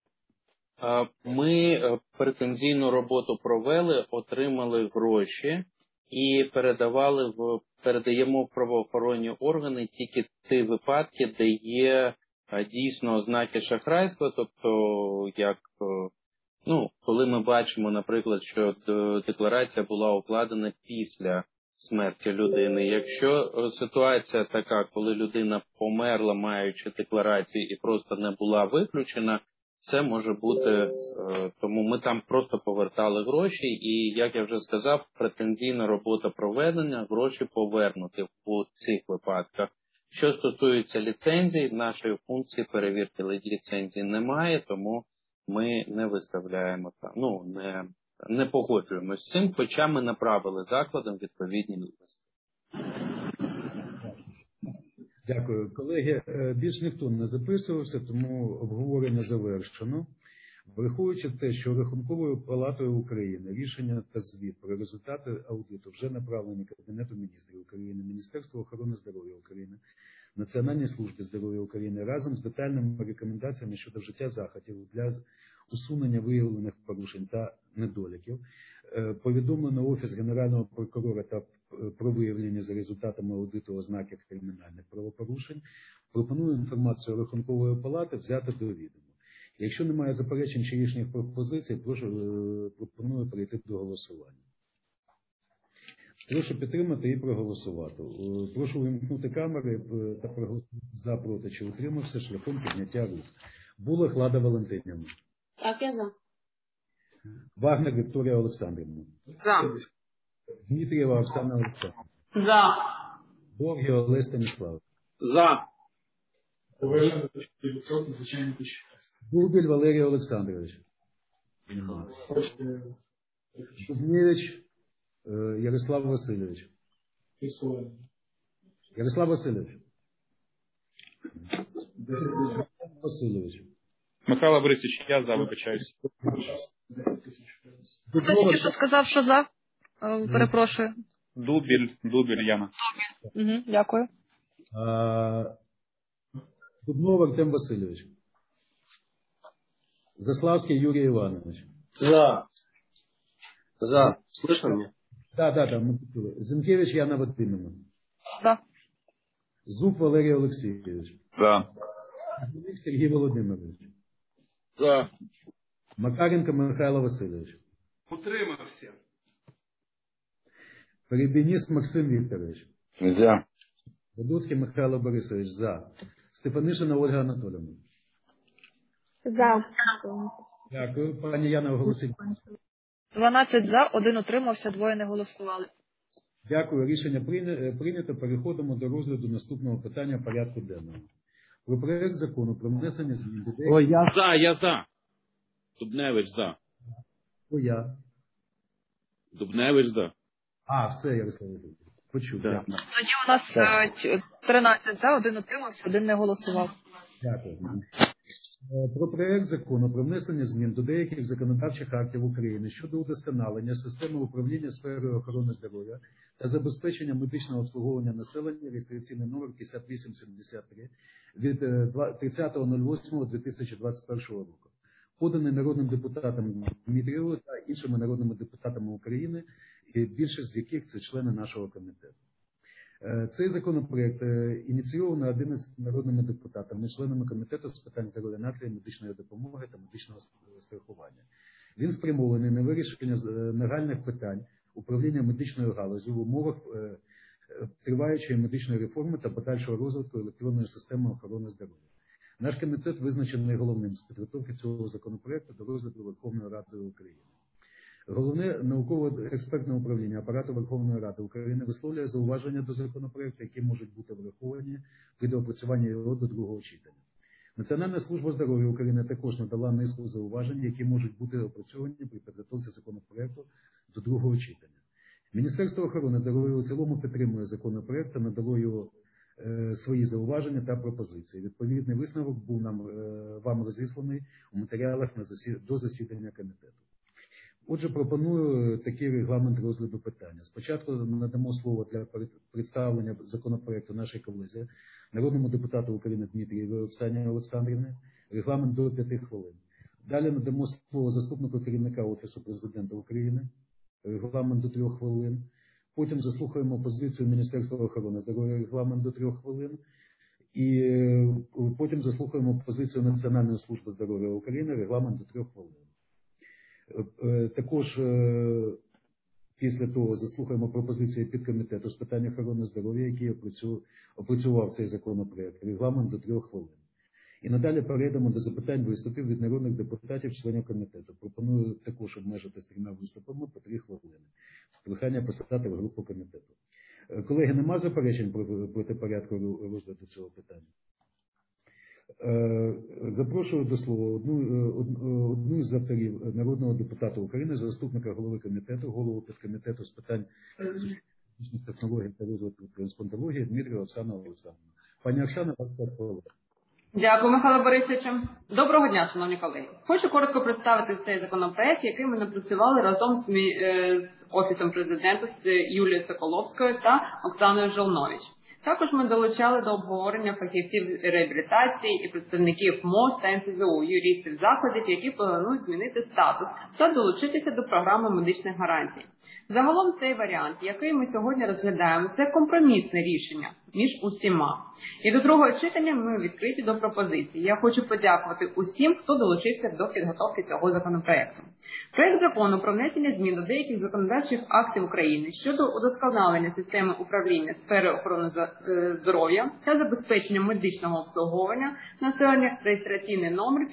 Ми претензійну роботу провели, отримали гроші і передаємо в правоохоронні органи тільки ті випадки, де є дійсно ознаки шахрайства, тобто коли ми бачимо, наприклад, що декларація була укладена після смерті людини. Якщо ситуація така, коли людина померла, маючи декларацію і просто не була виключена, це може бути, тому ми там просто повертали гроші і, як я вже сказав, претензійна робота проведена, гроші повернуті в цих випадках. Що стосується ліцензій, нашої функції перевірки ліцензій немає, тому ми не виставляємо там, не погоджуємося з цим, хоча ми направили закладам відповідні листи. Дякую. Колеги, більш ніхто не записувався, тому обговорення завершено. Враховуючи те, що Рахунковою палатою України рішення та звіт про результати аудиту вже направлені Кабінету міністрів України, Міністерству охорони здоров'я України, Національній службі здоров'я України разом з детальними рекомендаціями щодо вжиття заходів для усунення виявлених порушень та недоліків, повідомлено Офіс Генерального прокурора та про виявлення за результатами аудиту ознаків кримінальних правопорушень, пропоную інформацію Рахункової палати взяти до відома. Якщо немає заперечень чи рішення пропозицій, пропоную перейти до голосування. Прошу підтримати і проголосувати. Прошу вимкнути камери та проголосувати за, проти чи утримався шляхом підняття рук. Булах Лада Валентинівна. Так, я за. Вагнер Вікторія Олександрівна. За. Дмитрієва Оксана Олександрівна. За. Довгий Олег Станіслав. За. Дубіль Валерій Олександрович. Шубнєвич Ярослав Васильович. Ярослав Васильович. Васильович. Михайло Борисович, я за, вибачаюсь. Хто тільки що сказав, що за? Перепрошую. Дубіль Яна. Дякую. Дубнов Артем Васильович. Заславский Юрий Иванович. За. Слышно меня? Да, мы почули. Зинкевич Яна Вадимовна. За. Зуб Валерий Олексійович. За. Сергій Володимирович. За. Макаренко Михайло Васильович. Утримався. Перебініс Максим Вікторович. За. Водоцький Михайло Борисович. За. Степанишина Ольга Анатолійовна. За. Дякую. Пані Яна, оголосіть. 12 за, 1 утримався, 2 не голосували. Дякую. Рішення прийнято. Переходимо до розгляду наступного питання порядку денного. Про проект закону про внесення змін до О, деяких... я за. Дубневич за. О, я. Дубневич за. Все, Ярослав Ігорович. Почув. Да. Дякую. Тоді у нас 13 за, 1 утримався, 1 не голосував. Дякую. Про проект закону про внесення змін до деяких законодавчих актів України щодо удосконалення системи управління сферою охорони здоров'я та забезпечення медичного обслуговування населення, реєстраційний номер 5873 від 30.08.2021 року, поданий народним депутатом Дмитрієвою та іншими народними депутатами України, більшість з яких це члени нашого комітету. Цей законопроект ініційовано 11 народними депутатами, членами Комітету з питань здоров'я нації, медичної допомоги та медичного страхування. Він спрямований на вирішення нагальних питань управління медичною галуззю в умовах триваючої медичної реформи та подальшого розвитку електронної системи охорони здоров'я. Наш комітет визначений головним з підготовки цього законопроекту до розгляду Верховної Ради України. Головне науково-експертне управління Апарату Верховної Ради України висловлює зауваження до законопроекту, які можуть бути враховані при доопрацюванні його до другого читання. Національна служба здоров'я України також надала низку зауважень, які можуть бути опрацьовані при підготовці законопроекту до другого читання. Міністерство охорони здоров'я у цілому підтримує законопроект та надало його свої зауваження та пропозиції. Відповідний висновок був вам розісланий у матеріалах до засідання комітету. Отже, пропоную такий регламент розгляду питання. Спочатку надамо слово для представлення законопроекту нашій колезі, народному депутату України Дмитрієвій Оксані Олександрівні, регламент до 5 хвилин. Далі надамо слово заступнику керівника Офісу Президента України, регламент до 3 хвилин. Потім заслухаємо позицію Міністерства охорони здоров'я, регламент до 3 хвилин. І потім заслухаємо позицію Національної служби здоров'я України, регламент до 3 хвилин. Також після того заслухаємо пропозиції підкомітету з питань охорони здоров'я, який опрацював цей законопроект, регламент до 3 хвилин. І надалі перейдемо до запитань виступів від народних депутатів, членів комітету. Пропоную також обмежитись 3 виступами по 3 хвилини. Прохання поставити в групу комітету. Колеги, нема заперечень проти порядку розгляду цього питання? Запрошую до слова одну із авторів, народного депутата України, заступника голови комітету, голову підкомітету з питань технологій та розвитку трансплантології Дмитрієву Оксану Олександрівну. Пані Оксана, вас прошу. Дякую, Михайло Борисовичу. Доброго дня, шановні колеги. Хочу коротко представити цей законопроект, який ми напрацювали разом з Офісом Президента, з Юлією Соколовською та Оксаною Жолнович. Також ми долучали до обговорення фахівців реабілітації і представників МОЗ та НСЗУ, юристів закладів, які планують змінити статус та долучитися до програми медичних гарантій. Загалом цей варіант, який ми сьогодні розглядаємо, це компромісне рішення між усіма. І до другого читання ми відкриті до пропозицій. Я хочу подякувати усім, хто долучився до підготовки цього законопроекту. Проект закону про внесення змін до деяких законодавчих актів України щодо удосконалення системи управління сфери охорони здоров'я та забезпечення медичного обслуговування населення, реєстраційний номер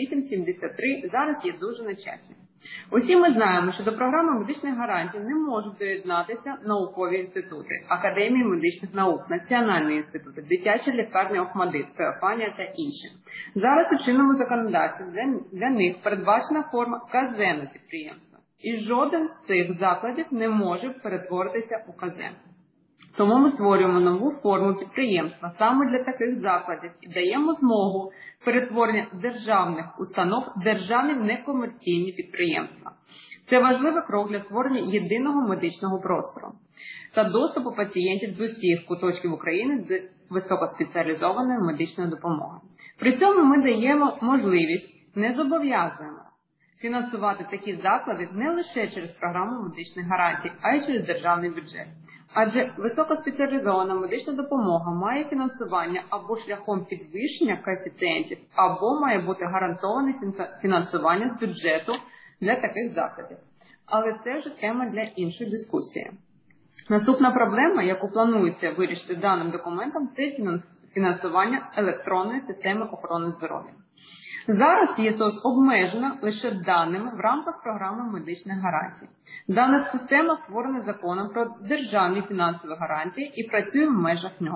5873, зараз є дуже на часі. Усі ми знаємо, що до програми медичних гарантій не можуть доєднатися наукові інститути, Академії медичних наук, національні інститути, дитяча лікарня Охмадит, Феофанія та інші. Зараз у чинному законодавстві для них передбачена форма казенного підприємства. І жоден з цих закладів не може перетворитися у казен. Тому ми створюємо нову форму підприємства саме для таких закладів і даємо змогу перетворення державних установ в державні некомерційні підприємства. Це важливий крок для створення єдиного медичного простору та доступу пацієнтів з усіх куточків України до високоспеціалізованої медичної допомоги. При цьому ми даємо можливість, не зобов'язуємо фінансувати такі заклади не лише через програму медичних гарантій, а й через державний бюджет. Адже високоспеціалізована медична допомога має фінансування або шляхом підвищення коефіцієнтів, або має бути гарантоване фінансування з бюджету для таких закладів. Але це вже тема для іншої дискусії. Наступна проблема, яку планується вирішити даним документом, це фінансування електронної системи охорони здоров'я. Зараз ЄСОС обмежена лише даними в рамках програми медичних гарантій. Дана система створена законом про державні фінансові гарантії і працює в межах нього.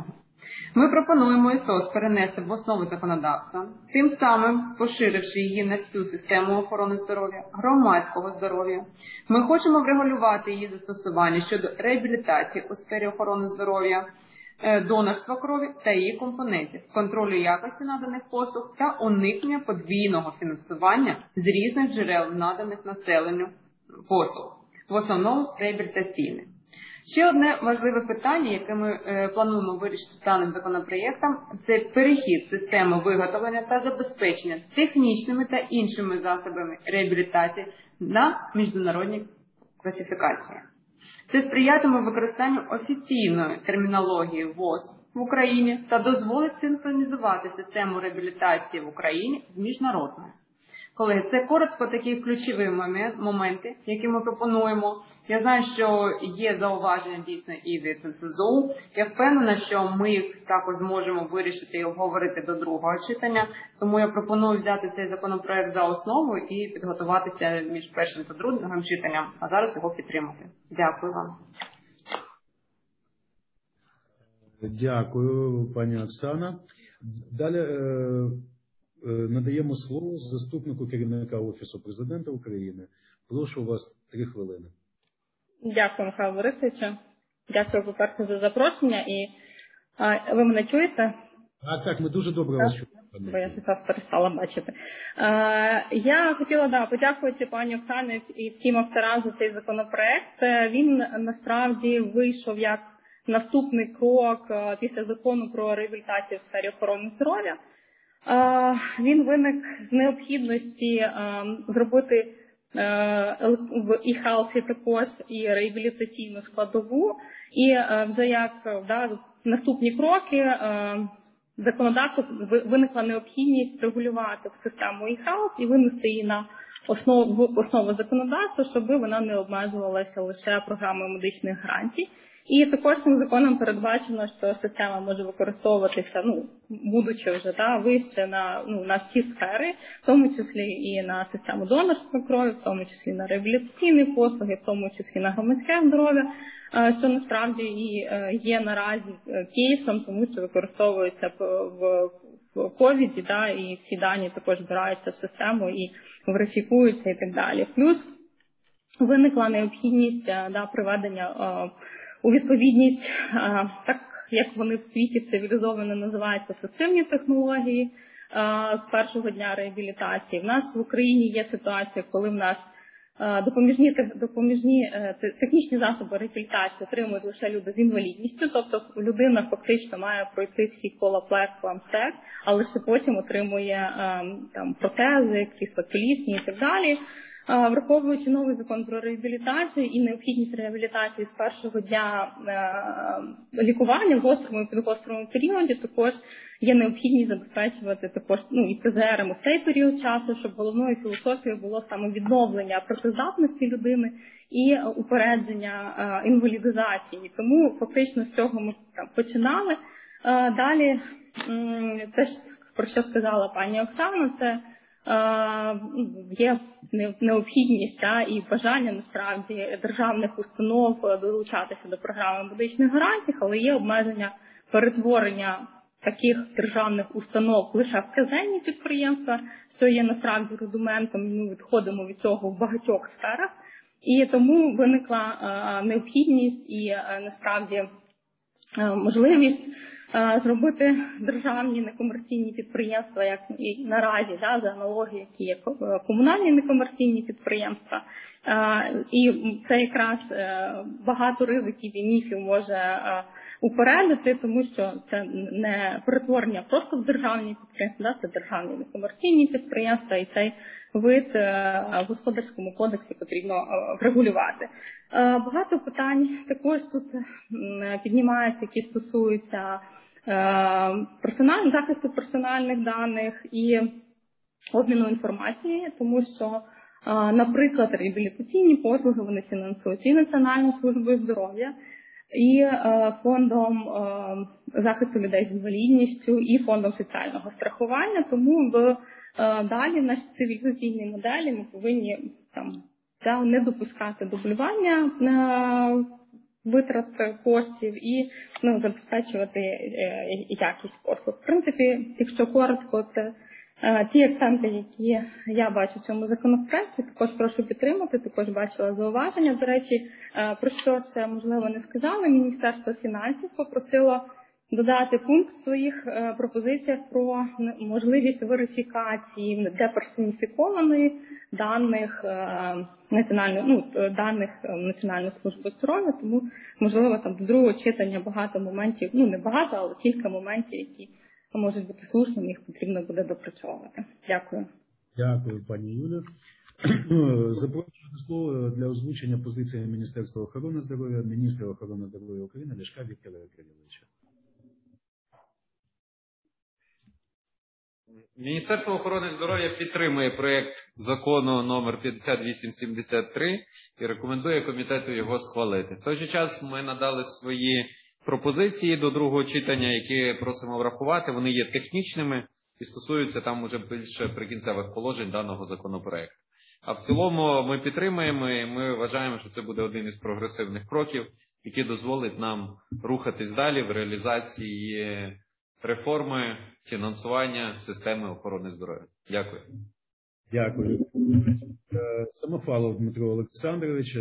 Ми пропонуємо СОС перенести в основу законодавства, тим самим поширивши її на всю систему охорони здоров'я, громадського здоров'я. Ми хочемо врегулювати її застосування щодо реабілітації у сфері охорони здоров'я, донорства крові та її компонентів, контролю якості наданих послуг та уникнення подвійного фінансування з різних джерел наданих населенню послуг, в основному реабілітаційних. Ще одне важливе питання, яке ми плануємо вирішити даним законопроєктом, це перехід системи виготовлення та забезпечення технічними та іншими засобами реабілітації на міжнародній класифікації. Це сприятиме використанню офіційної термінології ВОЗ в Україні та дозволить синхронізувати систему реабілітації в Україні з міжнародною. Колеги, це коротко такі ключові моменти, які ми пропонуємо. Я знаю, що є зауваження дійсно і від НСЗУ. Я впевнена, що ми їх також зможемо вирішити і обговорити до другого читання. Тому я пропоную взяти цей законопроект за основу і підготуватися між першим та другим читанням, а зараз його підтримати. Дякую вам. Дякую, пані Оксана. Далі надаємо слово заступнику керівника Офісу Президента України. Прошу вас 3 хвилини. Дякую, Михайло Борисовичу. Дякую, по-перше, за запрошення. І ви мене чуєте? Так, ми дуже добре вас чуємо. Бо я зараз перестала бачити. Я хотіла подякувати пані Оксані і всім авторам за цей законопроект. Він насправді вийшов як наступний крок після закону про реабілітацію в сфері охорони здоров'я. Він виник з необхідності зробити в e-health також і реабілітаційну складову. І вже як наступні кроки законодавство виникла необхідність регулювати систему e-health і винести її на основу законодавства, щоб вона не обмежувалася лише програмою медичних гарантій. І також цим законом передбачено, що система може використовуватися, будучи вже вище на всі сфери, в тому числі і на систему донорства крові, в тому числі на реабілітаційні послуги, в тому числі на громадське здоров'я, що насправді і є наразі кейсом, тому що використовується в ковіді, і всі дані також збираються в систему і верифікуються і так далі. Плюс виникла необхідність приведення у відповідність, так як вони в світі цивілізовано називаються, асистивні технології з першого дня реабілітації. В нас в Україні є ситуація, коли в нас допоміжні технічні засоби реабілітації отримують лише люди з інвалідністю, тобто людина фактично має пройти всі кола ПЛЕК, МСЕК, а лише потім отримує протези, крісло-колісні і так далі. Враховуючи новий закон про реабілітацію і необхідність реабілітації з першого дня лікування в гострому і підгострому періоді, також є необхідність забезпечувати також і ПЗР у цей період часу, щоб головною філософією було саме відновлення працездатності людини і упередження інвалідизації. Тому фактично з цього ми починали. Далі, те, про що сказала пані Оксана, це є необхідність і бажання насправді державних установ долучатися до програми медичних гарантій, але є обмеження перетворення таких державних установ лише в казенні підприємства, що є насправді рудиментом, ми відходимо від цього в багатьох сферах, і тому виникла необхідність і насправді можливість зробити державні некомерційні підприємства, як і наразі, за аналогією, які є комунальні некомерційні підприємства. І це якраз багато ризиків і міфів може упередити, тому що це не перетворення просто в державні підприємства, це державні некомерційні підприємства, і цей вид в господарському кодексі потрібно врегулювати. Багато питань також тут піднімаються, які стосуються захисту персональних даних і обміну інформації, тому що, наприклад, реабілітаційні послуги вони фінансують і Національною службою здоров'я, і фондом захисту людей з інвалідністю, і фондом соціального страхування. Тому далі в нашій цивілізаційній моделі ми повинні не допускати дублювання витрат коштів і забезпечувати якість послуг. В принципі, якщо коротко, це ті акценти, які я бачу в цьому законопроекті, також прошу підтримати, також бачила зауваження. До речі, про що ще, можливо, не сказали, Міністерство фінансів попросило додати пункт в своїх пропозиціях про можливість верифікації деперсоніфікованої даних Національної служби здоров'я, тому, можливо, там до другого читання багато моментів, не багато, але кілька моментів, які можуть бути слушними, їх потрібно буде допрацьовувати. Дякую. Дякую, пані Юля. Запрошую до слова для озвучення позиції Міністерства охорони здоров'я, міністра охорони здоров'я України Ляшка Віктора Кириловича. Міністерство охорони здоров'я підтримує проєкт закону номер 5873 і рекомендує комітету його схвалити. В той же час ми надали свої пропозиції до другого читання, які просимо врахувати. Вони є технічними і стосуються там уже більше прикінцевих положень даного законопроекту. А в цілому ми підтримуємо і ми вважаємо, що це буде один із прогресивних кроків, який дозволить нам рухатись далі в реалізації реформи фінансування системи охорони здоров'я. Дякую. Дякую. Самофалов Дмитро Олександрович,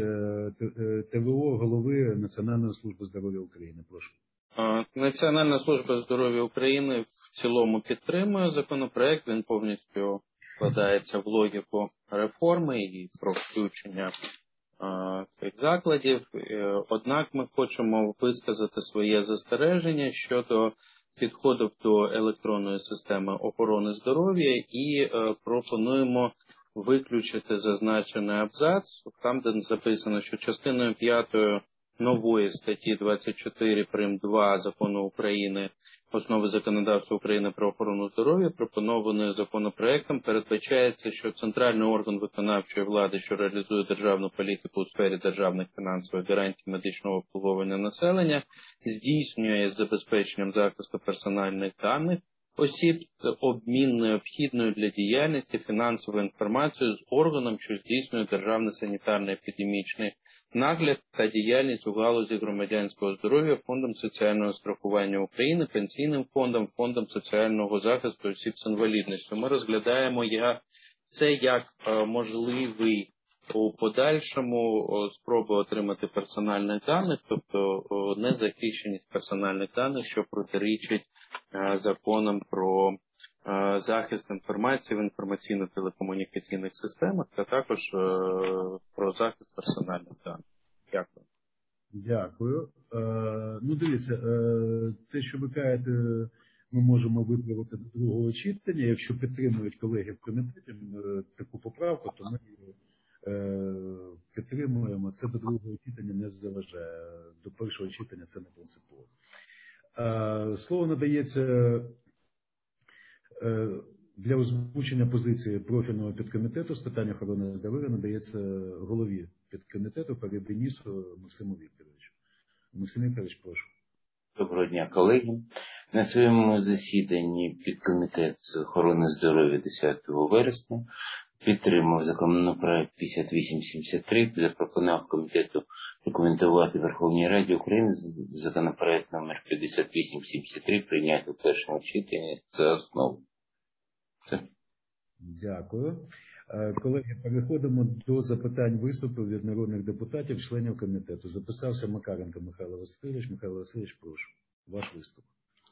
ТВО голови Національної служби здоров'я України. Прошу. Національна служба здоров'я України в цілому підтримує законопроект. Він повністю вкладається в логіку реформи і про включення цих закладів. Однак ми хочемо висказати своє застереження щодо підходів до електронної системи охорони здоров'я і пропонуємо виключити зазначений абзац, там де записано, що частиною 5 нової статті 24 прим. 2 Закону України «Основи законодавства України про охорону здоров'я» пропонованою законопроектом передбачається, що центральний орган виконавчої влади, що реалізує державну політику у сфері державних фінансових гарантій медичного обслуговування населення, здійснює з забезпеченням захисту персональних даних осіб обмін необхідною для діяльності фінансовою інформацією з органом, що здійснює державний санітарно-епідемічний нагляд та діяльність у галузі громадянського здоров'я, Фондом соціального страхування України, Пенсійним фондом, Фондом соціального захисту осіб з інвалідністю. Ми розглядаємо це як можливий у подальшому спроби отримати персональних даних, тобто незахищеність персональних даних, що протирічить законам про захист інформації в інформаційно-телекомунікаційних системах та також про захист персональних даних. Дякую. Дякую. Дивіться, те, що ви кажете, ми можемо виправити до другого читання. Якщо підтримують колеги в комітеті таку поправку, то ми підтримуємо. Це до другого читання не заважає. До першого читання це не принципово. Слово надається для озвучення позиції профільного підкомітету з питань охорони здоров'я, надається голові підкомітету Парубінісу Максиму Вікторовичу. Максим Вікторович, прошу. Доброго дня, колеги. На своєму засіданні підкомітет з охорони здоров'я 10 вересня підтримав законопроект 5873, запропонував комітету рекомендувати Верховній Раді України законопроект номер 5873 прийняти в першому читанні за основу. Все. Дякую. Колеги, переходимо до запитань виступів від народних депутатів, членів комітету. Записався Макаренко Михайло Васильович. Михайло Васильович, прошу. Ваш виступ.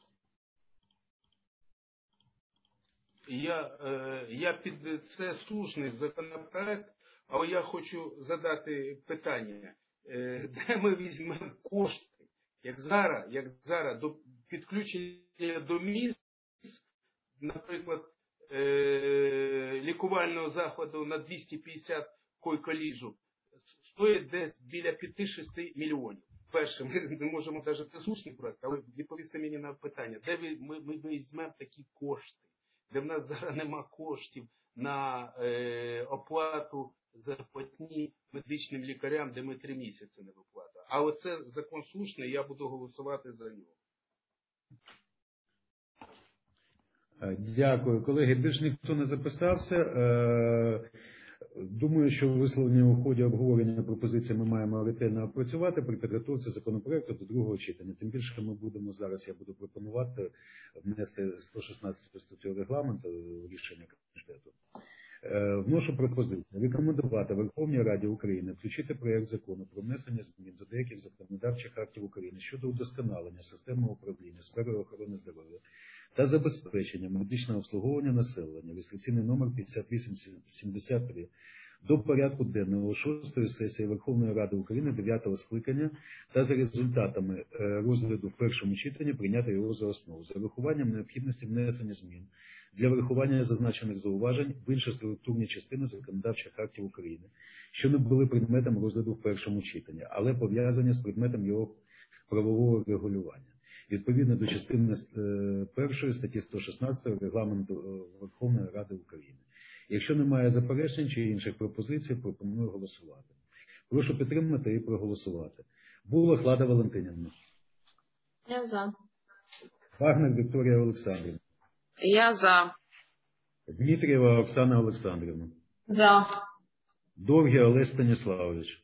Я під це слушний законопроект, але я хочу задати питання, де ми візьмемо кошти, як зараз до підключення до місць, наприклад, лікувального закладу на 250 койко-ліжок, стоїть десь біля 5-6 мільйонів. Перше, ми не можемо навіть це слушний проект, але відповісти мені на питання, де ми візьмемо такі кошти? Де в нас зараз нема коштів на оплату зарплатні медичним лікарям, де ми 3 місяці не виплатили. А оце закон слушний, я буду голосувати за нього. Дякую. Колеги, більш ніхто не записався. Думаю, що висловлені у ході обговорення пропозиції ми маємо ретельно опрацювати при підготовці законопроекту до другого читання. Тим більше ми будемо зараз, я буду пропонувати внести 116 статтю регламенту в рішення комітету. Вношу пропозицію рекомендувати Верховній Раді України включити проєкт закону про внесення змін до деяких законодавчих актів України щодо удосконалення системи управління сферою охорони здоров'я та забезпечення медичного обслуговування населення, реєстраційний номер 5873, до порядку денного 6-ї сесії Верховної Ради України 9-го скликання та за результатами розгляду в першому читанні прийняти його за основу, з урахуванням необхідності внесення змін для врахування зазначених зауважень в інші структурні частини законодавчих актів України, що не були предметом розгляду в першому читанні, але пов'язані з предметом його правового регулювання. Відповідно до частини 1 статті 116 Регламенту Верховної Ради України. Якщо немає заперечень чи інших пропозицій, пропоную голосувати. Прошу підтримати і проголосувати. Булах Лада Валентинівна. Я за. Вагнер Вікторія Олександрівна. Я за. Дмитрієва Оксана Олександрівна. За. Довгий Олег Станіславович.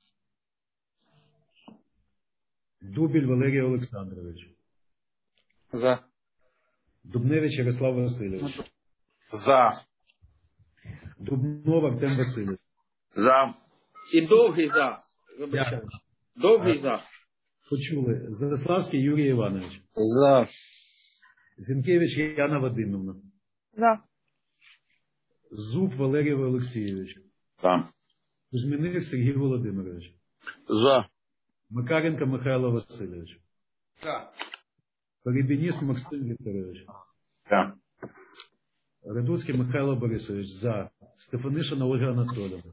Дубіль Валерій Олександрович. За. Дубневич Ярослав Васильович. За. Дубнов Артем Васильович. За. І Довгий за. Вибачаю. Довгий за. Почули. Заславський Юрій Іванович. За. Зінкевич Яна Вадимівна. За. Зуб Валерій Олексійович. За. Кузьміних Сергій Володимирович. За. Макаренко Михайло Васильович. За. Перебініс Максим Вікторович. За. Радуцький Михайло Борисович. За. Стефанишина Ольга Анатоліївна.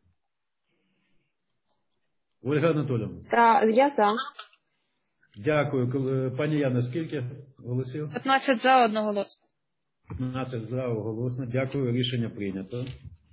Ольга Анатоліївна. Та я за. Дякую. Пані Яна, скільки голосів? 15 за, одноголосно. 15 за, оголосно. Дякую, рішення прийнято.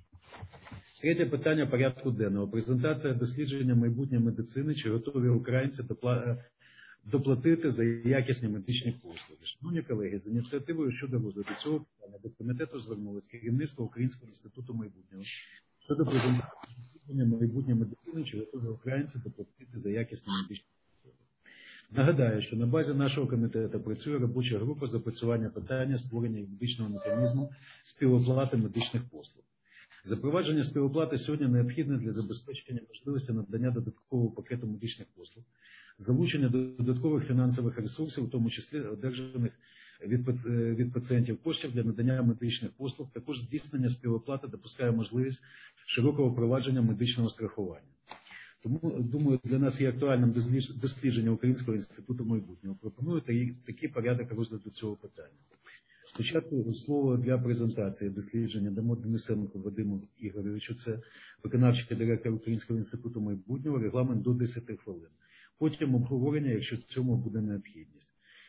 Третє питання порядку денного. Презентація дослідження майбутньої медицини, чи готові українці доплатити за якісні медичні послуги. Шановні колеги, з ініціативою щодо розгляду цього питання до комітету звернулося керівництво Українського інституту майбутнього щодо презентації дослідження майбутньої медицини, чи готові українці доплатити за якісні медичні послуги. Нагадаю, що на базі нашого комітету працює робоча група з опрацювання питання створення медичного механізму співоплати медичних послуг. Запровадження співоплати сьогодні необхідне для забезпечення можливості надання додаткового пакету медичних послуг, залучення додаткових фінансових ресурсів, у тому числі одержаних від пацієнтів коштів для надання медичних послуг. Також здійснення співоплати допускає можливість широкого впровадження медичного страхування. Тому, думаю, для нас є актуальним дослідження Українського інституту майбутнього. Пропоную такий порядок розгляду цього питання. Спочатку слово для презентації дослідження дамо Денисенку Вадиму Ігоровичу, це виконавчий директор Українського інституту майбутнього, регламент до 10 хвилин. Потім обговорення, якщо в цьому буде необхідність.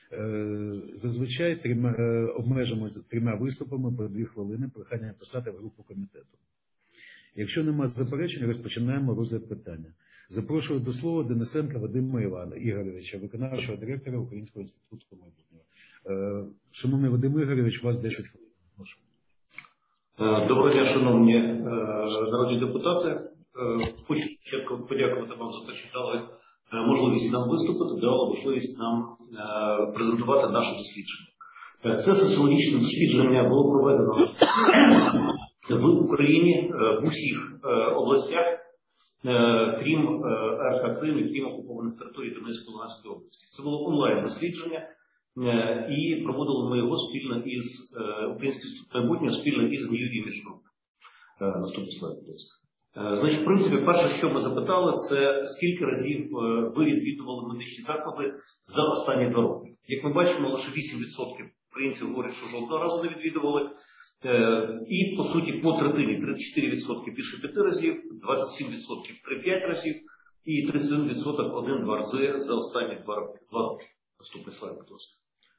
Зазвичай обмежимося 3 виступами по 2 хвилини, прохання писати в групу комітету. Якщо немає заперечень, розпочинаємо розгляд питання. Запрошую до слова Денисенка Вадима Ігоровича, виконавчого директора Українського інституту майбутнього. Шановний Вадим Ігорович, у вас 10 хвилин. Прошу. Доброго дня, шановні народні депутати. Хочу спочатку подякувати вам за те, що дали можливість нам виступити, дали можливість нам презентувати наше дослідження. Це соціологічне дослідження було проведено в Україні в усіх областях, крім РФ Крим, крім окупованих територій Донецької та Луганської області. Це було онлайн-дослідження, і проводили ми його спільно із Українським інститутом майбутнього, спільно із New Image Group. Наступний слайд, будь ласка. Значить, в принципі, перше, що ми запитали, це скільки разів ви відвідували медичні заклади за останні 2 роки. Як ми бачимо, лише 8% українців говорять, що жодного разу не відвідували. І, по суті, по третині 34% більше 5 разів, 27% 3-5 разів і 31% 1-2 рази за останні 2 роки. Наступний слайд, будь ласка.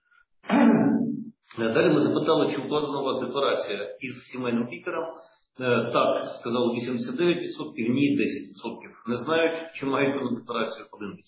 Далі ми запитали, чи укладена у вас декларація із сімейним лікарем. Так, сказали 89%, ні 10%. Не знають, чи мають вони декларацію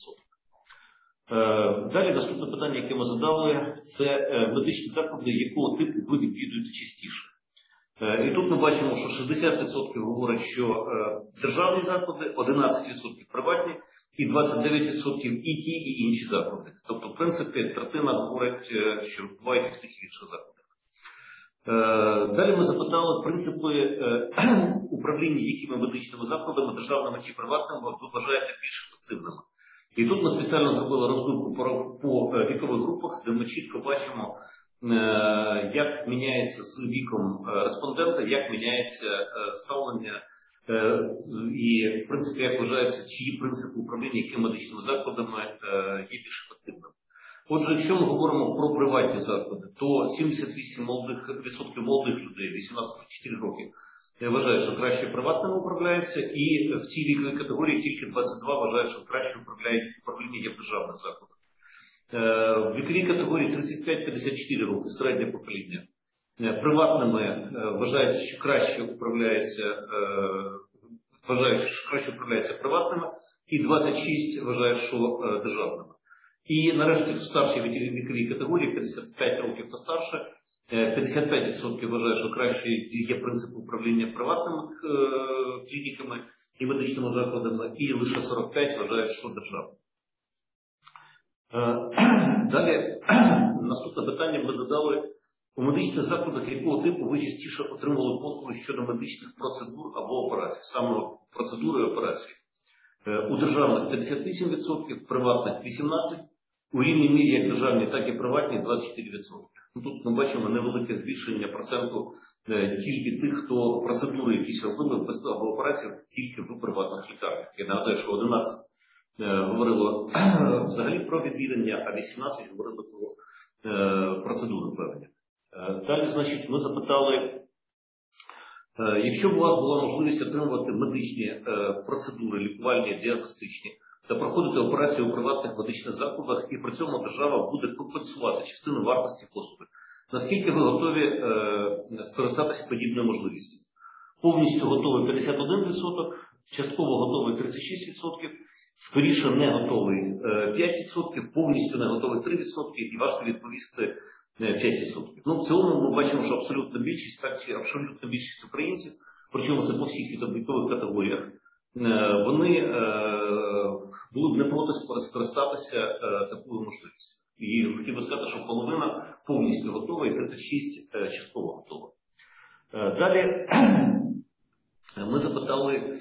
1%. Далі наступне питання, яке ми задали, це медичні заклади, якого типу ви відвідуєте частіше. І тут ми бачимо, що 60% говорять, що державні заклади, 11% приватні і 29% і ті, і інші заклади. Тобто, в принципі, третина говорить, що бувають в тих інших закладах. Далі ми запитали принципи управління якими медичними закладами, державними чи приватними, ви вважаєте більш ефективними. І тут ми спеціально зробили роздумку по вікових групах, де ми чітко бачимо, як міняється з віком респондента, як міняється ставлення і, в принципі, як вважається, чиї принципи управління якими медичними закладами є більш ефективними. Отже, якщо ми говоримо про приватні заклади, то 78% молодих людей, 18-34 роки, вважають, що краще приватними управляється, і в цій віковій категорії тільки 22 вважають, що краще управління є в державних закладах. В віковій категорії 35-54 роки, середнє покоління, приватними вважається, що краще управляється приватними, і 26 вважають, що державними. І нарешті в старшій віковій категорії, 55 років та старше, 55% вважають, що краще є принцип управління приватними клініками і медичними закладами, і лише 45% вважають, що державними. Далі, наступне питання ми задали: у медичних закладах якого типу ви частіше отримували послуги щодо медичних процедур або операцій, саме процедури і операції? У державних 58%, приватних 18%, у рівній мірі як державні, так і приватні 24%. Тут ми бачимо невелике збільшення проценту тільки тих, хто процедури якісь робили або операції тільки в приватних лікарнях. Я нагадаю, що 11 говорило взагалі про відвідання, а 18 говорили про процедури певні. Далі, значить, ми запитали, якщо б у вас була можливість отримувати медичні процедури, лікувальні, діагностичні, та проходити операцію у приватних медичних закладах, і при цьому держава буде компенсувати частину вартості послуги, наскільки ви готові скористатися подібною можливістю? Повністю готовий 51%, частково готовий 36%, скоріше не готовий 5%, повністю не готовий 3% і важко відповісти 5%. Ну, в цілому ми бачимо, що абсолютна більшість українців, причому це по всіх вікових категоріях, вони були б не проти скористатися такою можливістю. І хотів би сказати, що половина повністю готова і 36 частково готова. Далі ми запитали,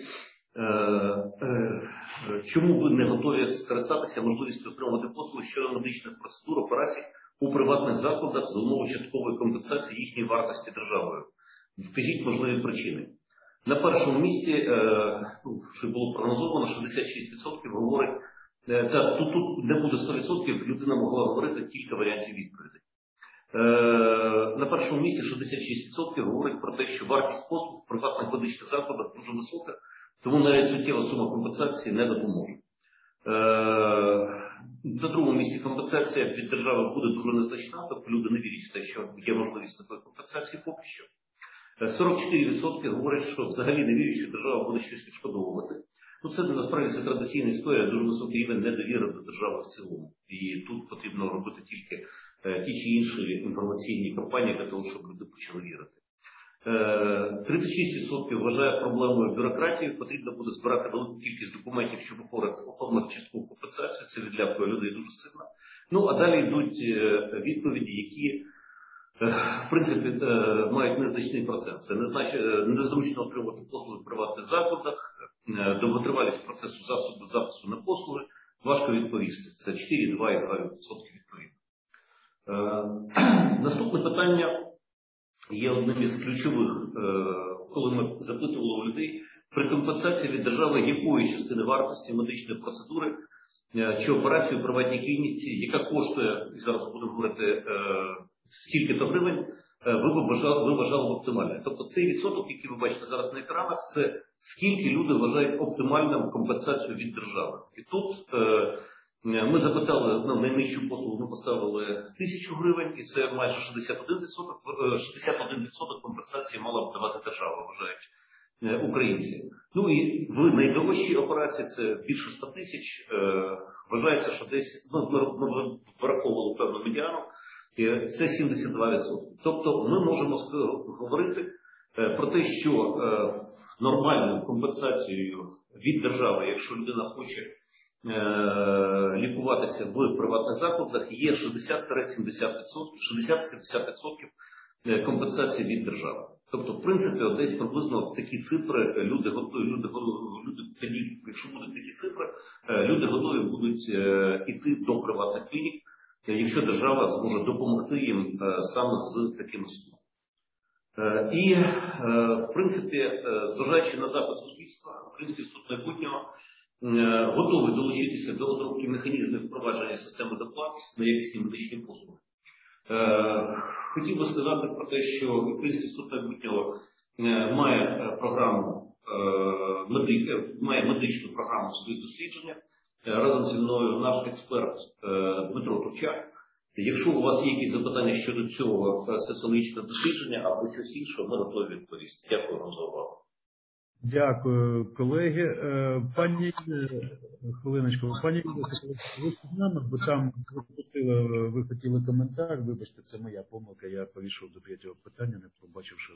чому ви не готові скористатися можливістю отримувати послуги щодо медичних процедур, операцій у приватних закладах за умови часткової компенсації їхньої вартості державою. Вкажіть можливі причини. На першому місці, що було прогнозовано, 66% говорить, тут не буде 100%, людина могла говорити кілька варіантів відповідей. На першому місці 66% говорить про те, що вартість послуг в приватних медичних закладах дуже висока, тому навіть суттєва сума компенсації не допоможе. На другому місці компенсація від держави буде дуже незначна, тобто люди не вірять в те, що є можливість такої компенсації поки що. 44% говорять, що взагалі не вірять, що держава буде щось відшкодовувати. Ну, це насправді це традиційна історія, дуже високий рівень недовіри до держави в цілому. І тут потрібно робити тільки ті чи інші інформаційні кампанії для того, щоб люди почали вірити. 36% вважає проблемою бюрократії, потрібно буде збирати велику кількість документів, щоб оформити часткову компенсацію, це відлякує людей дуже сильно. Ну, а далі йдуть відповіді, які в принципі мають незначний процент. Це незручно отримувати послуги в приватних закладах, довготривалість процесу запису на послуги, важко відповісти. Це 4,2 і 2% відповідно. Наступне питання є одним із ключових, коли ми запитували у людей при компенсації від держави якої частини вартості медичної процедури чи операції у приватній клініці, яка коштує, і зараз будемо говорити, стільки-то гривень, ви вважали оптимальним. Тобто цей відсоток, який ви бачите зараз на екранах, це скільки люди вважають оптимальним компенсацію від держави. І тут ми запитали, найнижчу послугу ми поставили 1000 гривень, і це майже 61% компенсації мала б давати держава, вважають українці. Ну і в найдорожчій операції, це більше 100 тисяч, вважається, що десь, ми враховували певну медіану, це 72%. Тобто ми можемо говорити, про те, що нормальною компенсацією від держави, якщо людина хоче лікуватися в приватних закладах, є 60-70% компенсації від держави. Тобто, в принципі, десь приблизно такі цифри люди тоді, якщо будуть такі цифри, люди готові будуть йти до приватних клінік, якщо держава зможе допомогти їм саме з такими сумами. І, в принципі, зважаючи на запит суспільства, Український інститут майбутнього готовий долучитися до розробки механізмів впровадження системи доплат на якісні медичні послуги. Хотів би сказати про те, що Український інститут майбутнього має програму, має медичну програму своїх дослідження. Разом зі мною наш експерт Дмитро Турчак. Якщо у вас є якісь запитання щодо цього соціологічного дослідження або щось іншого, ми готові відповісти. Дякую вам за увагу. Дякую, колеги. Пані, хвилиночку, пані Юлія, ви з нами, бо там ви хотіли коментар, вибачте, це моя помилка, я перейшов до третього питання, не побачивши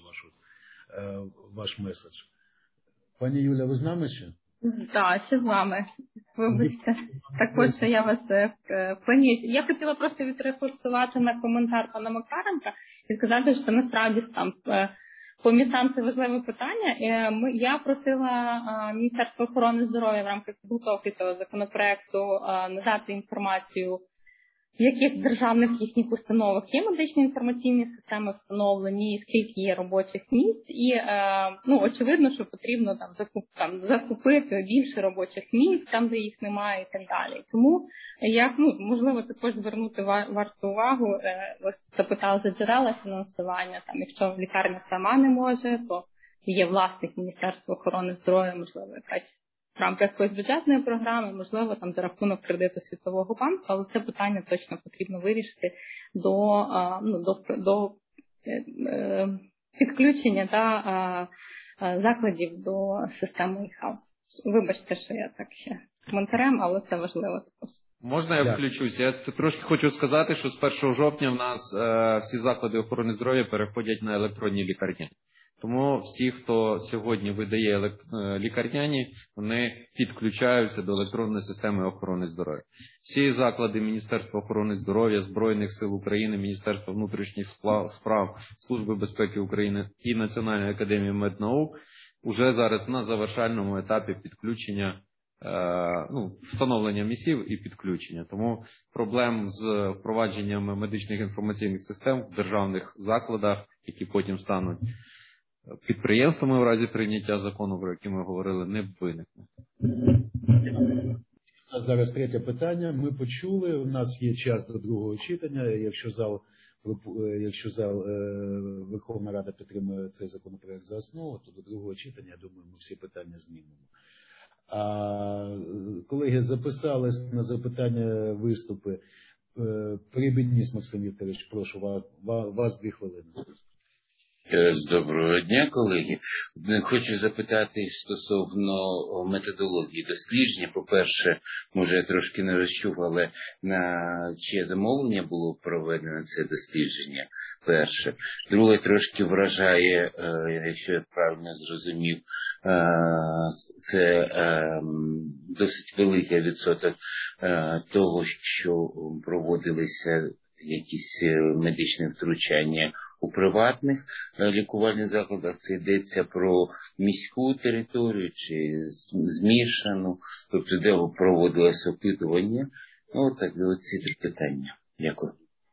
ваш меседж. Пані Юля, ви з нами ще? Так, ще з вами. Вибачте. Також я вас пані. Я хотіла просто відрефлексувати на коментар пана Макаренка і сказати, що насправді там по містам це важливе питання. Я просила Міністерство охорони здоров'я в рамках підготовки цього законопроекту надати інформацію, в яких державних їхніх установах є медичні інформаційні системи встановлені, скільки є робочих місць, і очевидно, що потрібно закупити більше робочих місць, там, де їх немає, і так далі. Тому можливо також звернути варту увагу, ви запитали за джерела фінансування. Там, якщо лікарня сама не може, то є власник Міністерства охорони здоров'я, можливо, якась в рамках якоїсь бюджетної програми, можливо, там за рахунок кредиту Світового банку, але це питання точно потрібно вирішити до підключення закладів до системи e-Health. Вибачте, що я так ще коментарем, але це важливо також. Можна я включусь? Я трошки хочу сказати, що з 1 жовтня в нас всі заклади охорони здоров'я переходять на електронні лікарні. Тому всі, хто сьогодні видає лікарняні, вони підключаються до електронної системи охорони здоров'я. Всі заклади Міністерства охорони здоров'я, Збройних сил України, Міністерства внутрішніх справ, Служби безпеки України і Національної академії меднаук вже зараз на завершальному етапі підключення, встановлення місів і підключення. Тому проблем з впровадженням медичних інформаційних систем в державних закладах, які потім стануть підприємствами в разі прийняття закону, про який ми говорили, не виникне. Зараз третє питання. Ми почули, у нас є час до другого читання. Якщо зал Верховна Рада підтримує цей законопроект за основу, то до другого читання, я думаю, ми всі питання знімемо. Колеги записались на запитання, виступи. Прибідніс, Максим Вікторович, прошу, вас 2 хвилини. Доброго дня, колеги. Хочу запитати стосовно методології дослідження. По-перше, може я трошки не розчув, але на чиє замовлення було проведено це дослідження? Перше. Друге, трошки вражає, якщо я правильно зрозумів, це досить великий відсоток того, що проводилися якісь медичні втручання у приватних лікувальних закладах. Це йдеться про міську територію чи змішану, тобто де проводилось опитування. Ці 3 питання. Дякую.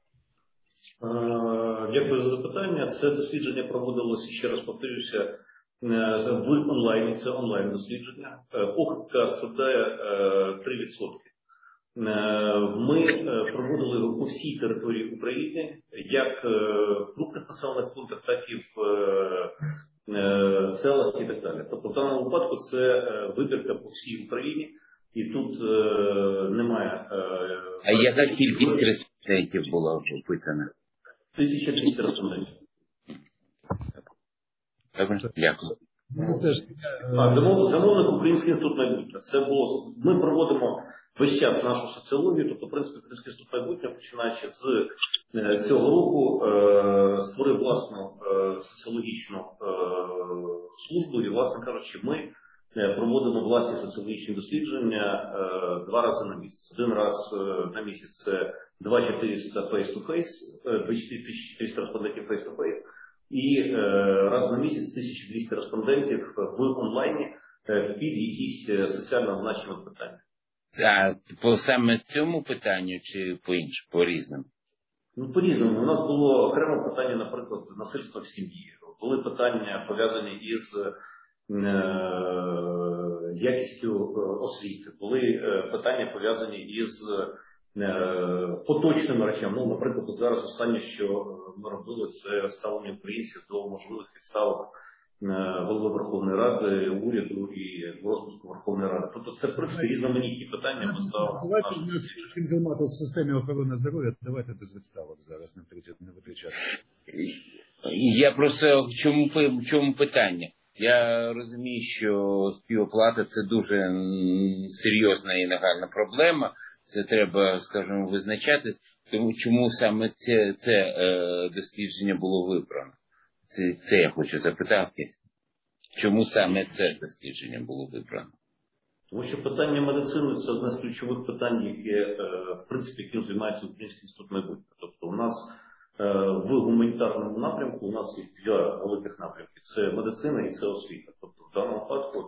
Дякую за запитання. Це дослідження проводилося, ще раз повторюся, в онлайні. Це онлайн дослідження. Похибка складає 3%. Ми проводили його по всій території України, як в крупних населених пунктах, так і в селах і так далі. Тобто в даному випадку це вибірка по всій Україні, і тут немає... А яка кількість респондентів була опитана? 1200 респондентів. Дякую. Замовник Український інститут майбутнього. Це було, ми проводимо весь час нашу соціологію, тобто, в принципі, Кримський інститут майбутнього, починаючи з цього року, створив власну соціологічну службу, і, власне кажучи, ми проводимо власні соціологічні дослідження 2 рази на місяць. Один раз на місяць це 2400 face-to-face, 2400 респондентів face-to-face, і раз на місяць 1200 респондентів в онлайні під якісь соціально значені питання. А по саме цьому питанню чи по іншому, по різним? Ну, по-різному. У нас було окремо питання, наприклад, насильства в сім'ї. Були питання, пов'язані із якістю освіти. Були питання, пов'язані із поточними речами. Ну, наприклад, от зараз останнє, що ми робили, це ставлення українців до можливих підстав голови Верховної Ради, уряду і розпуску Верховної Ради. Тобто це, в принципі, різноманітні питання ми ставимо. Давайте ми займатися в системі охорони здоров'я, давайте без відставок зараз не витрачати. Я просто в чому питання? Я розумію, що співоплата – це дуже серйозна і нагальна проблема. Це треба, скажімо, визначати. Тому чому саме це дослідження було вибрано? Це я хочу запитати. Чому саме це дослідження було вибрано? Тому що питання медицини – це одне з ключових питань, яке, в принципі, яким займається Український інститут майбутнього. Тобто у нас в гуманітарному напрямку у нас є 2 великих напрямки. Це медицина і це освіта. Тобто в даному випадку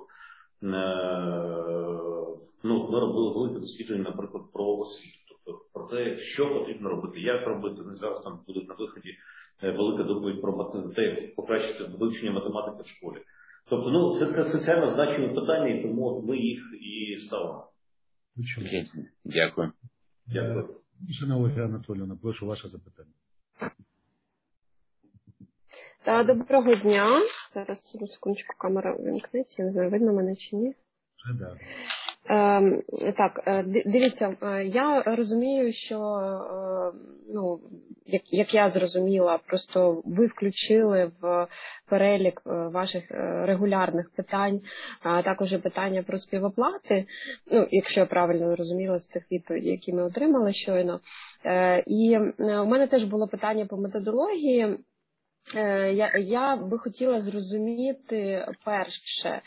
ми робили велике дослідження, наприклад, про освіту. Тобто про те, що потрібно робити, як робити. Зараз там буде на виході велика доповідь про те, як покращити вивчення математики в школі. Тобто, це соціально значені питання, і тому ми їх і ставимо. Дякую. Дякую. Шановна Ольга Анатоліївна, прошу ваше запитання. Доброго дня. Зараз, секундочку, камера вимкнеться, не знаю, видно мене чи ні. Так, дивіться, я розумію, що, як я зрозуміла, просто ви включили в перелік ваших регулярних питань також питання про співоплати, якщо я правильно зрозуміла з тих відповідей, які ми отримали щойно. І у мене теж було питання по методології. Я би хотіла зрозуміти перше.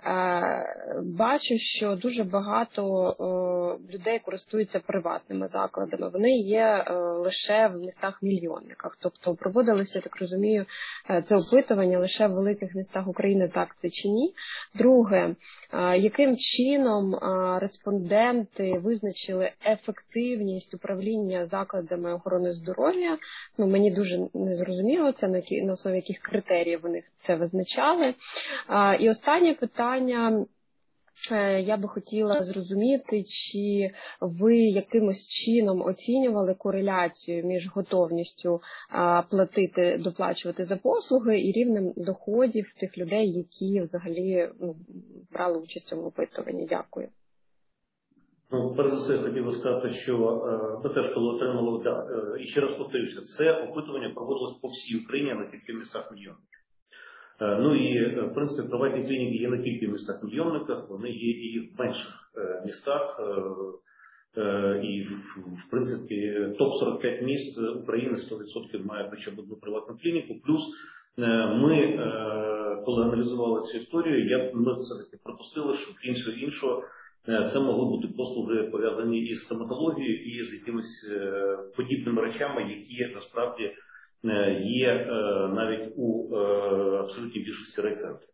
Бачу, що дуже багато людей користуються приватними закладами. Вони є лише в містах-мільйонниках. Тобто проводилося, я так розумію, це опитування лише в великих містах України, так це чи ні. Друге, яким чином респонденти визначили ефективність управління закладами охорони здоров'я? Мені дуже незрозуміло це, на основі яких критеріїв вони це визначали. І останнє питання, я би хотіла зрозуміти, чи ви якимось чином оцінювали кореляцію між готовністю доплачувати за послуги і рівнем доходів тих людей, які взагалі брали участь у цьому опитуванні. Дякую. Перш за все, я хотів би сказати, що ми теж коли отримали, і ще раз повторюся, це опитування проводилось по всій Україні, а не тільки в містах-мільйонниках. І, в принципі, приватні клініки є не тільки в містах-мільйонниках, вони є і в менших містах. І, в принципі, топ-45 міст України 100% має хоча б одну приватну клініку. Плюс ми, коли аналізували цю історію, ми все-таки припустили, що крім всього іншого, це могли бути послуги, пов'язані із стоматологією і з якимись подібними речами, які насправді є навіть у абсолютній більшості райцентрів.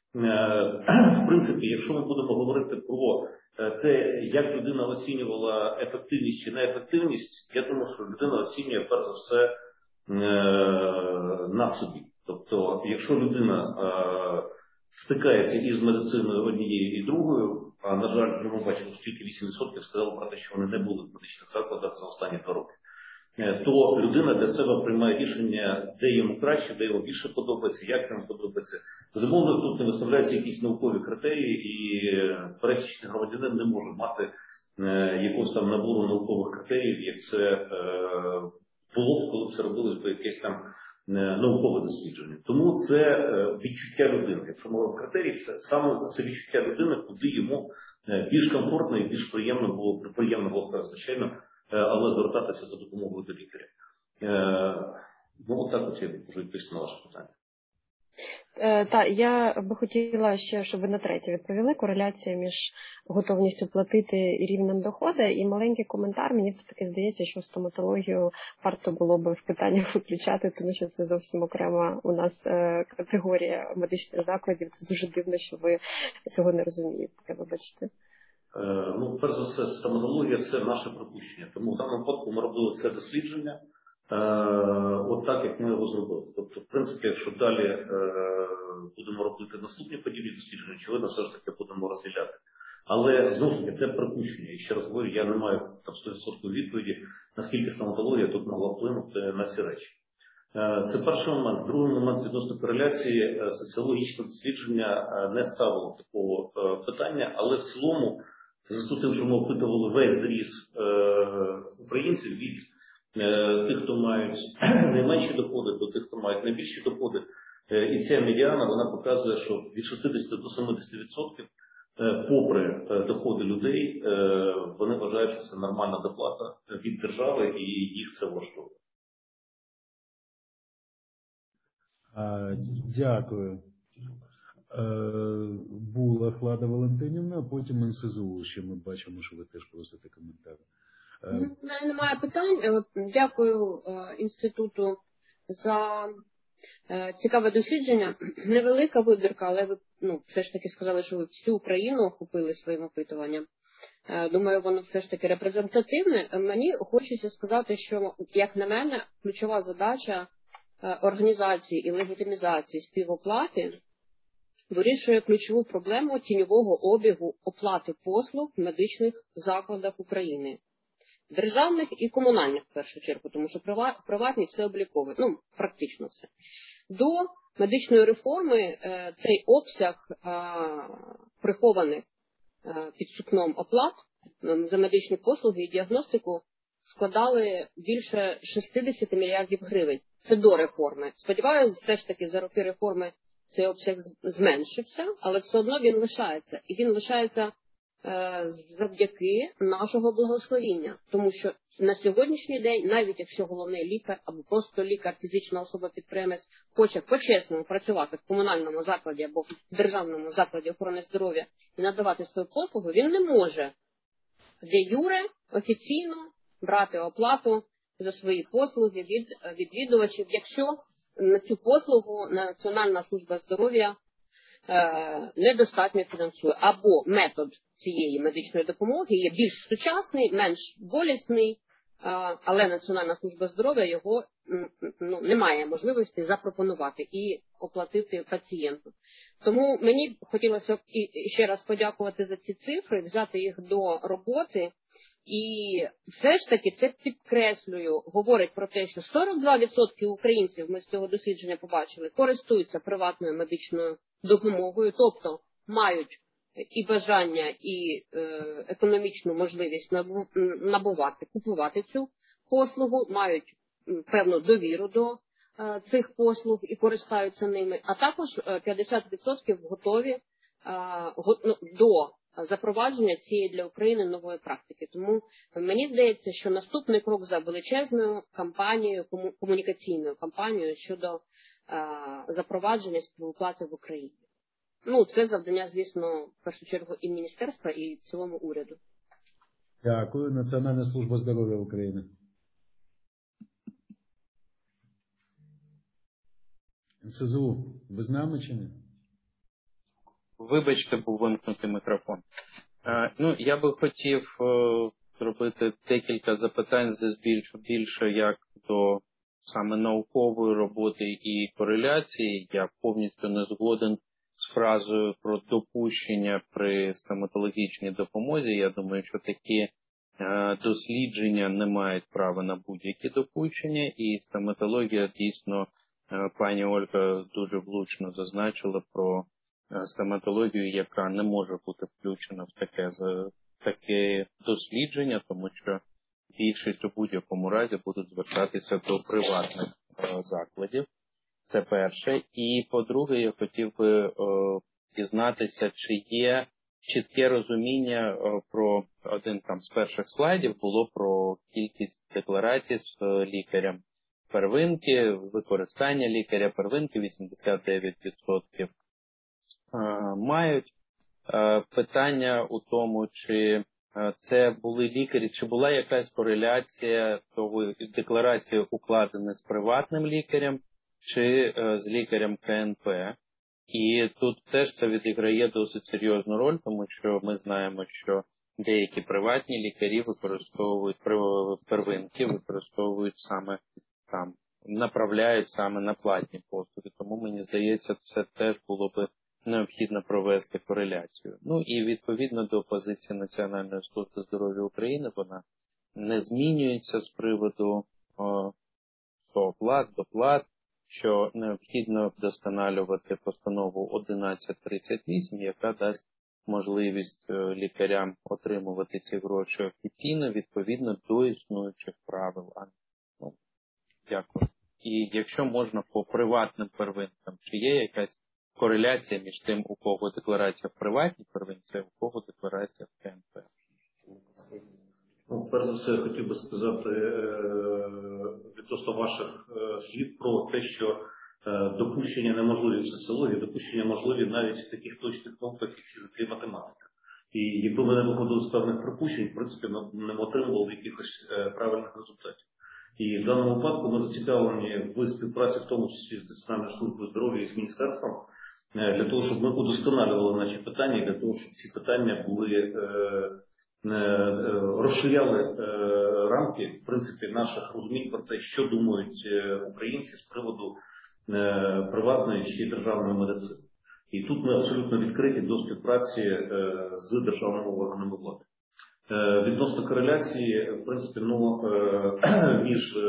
В принципі, якщо ми будемо говорити про те, як людина оцінювала ефективність чи неефективність, я думаю, що людина оцінює перш за все на собі. Тобто, якщо людина стикається із медициною однією і другою, а, на жаль, ми бачимо, що тільки 8% сказали про те, що вони не були в медичних закладах за останні 2 роки, то людина для себе приймає рішення, де йому краще, де йому більше подобається, як йому подобається. Безумовно, тут не виставляються якісь наукові критерії, і пересічний громадянин не може мати якогось там набору наукових критеріїв, як це було б, коли б це робилось би якесь там наукове дослідження. Тому це відчуття людини. Якщо ми говоримо критерії, це саме це відчуття людини, куди йому більш комфортно і більш приємно було, звичайно, але звертатися за допомогою до лікаря. Ну, так от я можу відповісти на ваше питання. Так, я би хотіла ще, щоб ви на третє відповіли. Кореляція між готовністю платити і рівнем доходу. І маленький коментар. Мені все-таки здається, що стоматологію варто було би в питаннях виключати, тому що це зовсім окрема у нас категорія медичних закладів. Це дуже дивно, що ви цього не розумієте. Вибачте. Ну, перш за все, стоматологія – це наше припущення. Тому в даному випадку ми робили це дослідження от так, як ми його зробили. Тобто, в принципі, якщо далі будемо робити наступні подібні дослідження, очевидно, все ж таки будемо розділяти. Але, знову ж таки, це припущення. І ще раз говорю, я не маю там 100% відповіді, наскільки стоматологія тут могла вплинути на ці речі. Це перший момент. Другий момент відносно кореляції, соціологічне дослідження не ставило такого питання, але в цілому, за тим, що ми опитували весь зріз українців від тих, хто мають найменші доходи, до тих, хто мають найбільші доходи, і ця медіана, вона показує, що від 60 до 70% попри доходи людей, вони вважають, що це нормальна доплата від держави і їх це влаштовує. Дякую. Була Хлада Валентинівна, а потім НСЗУ. Ще ми бачимо, що ви теж просите коментар. У мене немає питань. Дякую інституту за цікаве дослідження. Невелика вибірка, але ви все ж таки сказали, що ви всю Україну охопили своїм опитуванням. Думаю, воно все ж таки репрезентативне. Мені хочеться сказати, що, як на мене, ключова задача організації і легітимізації співоплати вирішує ключову проблему тіньового обігу оплати послуг в медичних закладах України. Державних і комунальних, в першу чергу, тому що приватні все обліковує, практично все. До медичної реформи цей обсяг прихованих під сукном оплат за медичні послуги і діагностику складали більше 60 мільярдів гривень. Це до реформи. Сподіваюся, все ж таки за роки реформи цей обсяг зменшився, але все одно він лишається. І він лишається завдяки нашого благословіння. Тому що на сьогоднішній день, навіть якщо головний лікар або просто лікар, фізична особа-підприємець, хоче по-чесному працювати в комунальному закладі або в державному закладі охорони здоров'я і надавати свою послугу, він не може де-юре офіційно брати оплату за свої послуги від відвідувачів, якщо на цю послугу Національна служба здоров'я недостатньо фінансує. Або метод цієї медичної допомоги є більш сучасний, менш болісний, але Національна служба здоров'я його не має можливості запропонувати і оплатити пацієнту. Тому мені хотілося ще раз подякувати за ці цифри, взяти їх до роботи. І все ж таки це підкреслюю, говорить про те, що 42% українців, ми з цього дослідження побачили, користуються приватною медичною допомогою, тобто мають і бажання, і економічну можливість купувати цю послугу, мають певну довіру до цих послуг і користаються ними, а також 50% готові до запровадження цієї для України нової практики. Тому мені здається, що наступний крок за величезною кампанією, комунікаційною кампанією щодо запровадження співоплати в Україні. Це завдання, звісно, в першу чергу і міністерства, і в цілому уряду. Дякую. Національна служба здоров'я України. НСЗУ, ви з нами чи ні? Вибачте, був вимкнутий мікрофон. Я би хотів зробити декілька запитань, здесь більше як до саме наукової роботи і кореляції. Я повністю не згоден з фразою про допущення при стоматологічній допомозі. Я думаю, що такі дослідження не мають права на будь-які допущення, і стоматологія дійсно, пані Ольга дуже влучно зазначила про стоматологію, яка не може бути включена в таке дослідження, тому що більшість у будь-якому разі будуть звертатися до приватних закладів. Це перше. І по-друге, я хотів би дізнатися, чи є чітке розуміння про один там з перших слайдів було про кількість декларацій з лікарем первинки, використання лікаря первинки 89% мають. Питання у тому, чи це були лікарі, чи була якась кореляція того декларації укладені з приватним лікарем, чи з лікарем КНП. І тут теж це відіграє досить серйозну роль, тому що ми знаємо, що деякі приватні лікарі використовують первинки, використовують саме там, направляють саме на платні послуги. Тому, мені здається, це теж було б необхідно провести кореляцію. Ну і відповідно до позиції Національної служби здоров'я України, вона не змінюється з приводу оплат, доплат, що необхідно вдосконалювати постанову 1138, яка дасть можливість лікарям отримувати ці гроші офіційно, відповідно до існуючих правил. Дякую. І якщо можна по приватним первинкам, чи є якась кореляція між тим, у кого декларація в приватній первинці, а у кого декларація в КНП? Ну, перш за все, я хотів би сказати відносно ваших слів про те, що допущення неможливі в соціології, допущення можливі навіть в таких точних науках, як фізика і математика. І якби ми не виходили з певних припущень, в принципі, не отримували якихось правильних результатів. І в даному випадку ми зацікавлені в співпраці, в тому числі з Національною службою здоров'я і з міністерством, для того, щоб ми удосконалювали наші питання, для того, щоб ці питання були розширяли рамки, в принципі, наших розумінь про те, що думають українці з приводу приватної чи державної медицини. І тут ми абсолютно відкриті до співпраці з державними органами влади. Відносно кореляції, в принципі, між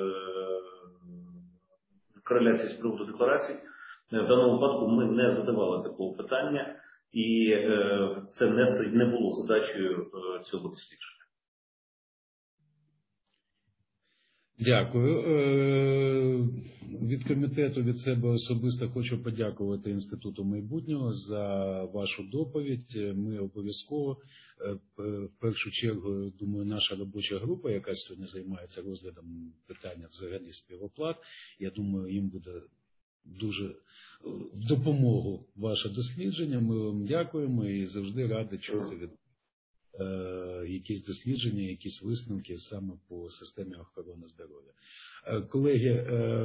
кореляцією з приводу декларацій, в даному випадку ми не задавали такого питання, і це не було задачею цього дослідження. Дякую. Від комітету, від себе особисто хочу подякувати Інституту майбутнього за вашу доповідь. Ми обов'язково, в першу чергу, думаю, наша робоча група, яка сьогодні займається розглядом питання взагалі співоплат, я думаю, їм буде дуже в допомогу ваше дослідження. Ми вам дякуємо і завжди раді чути від якісь дослідження, якісь висновки саме по системі охорони здоров'я. Колеги,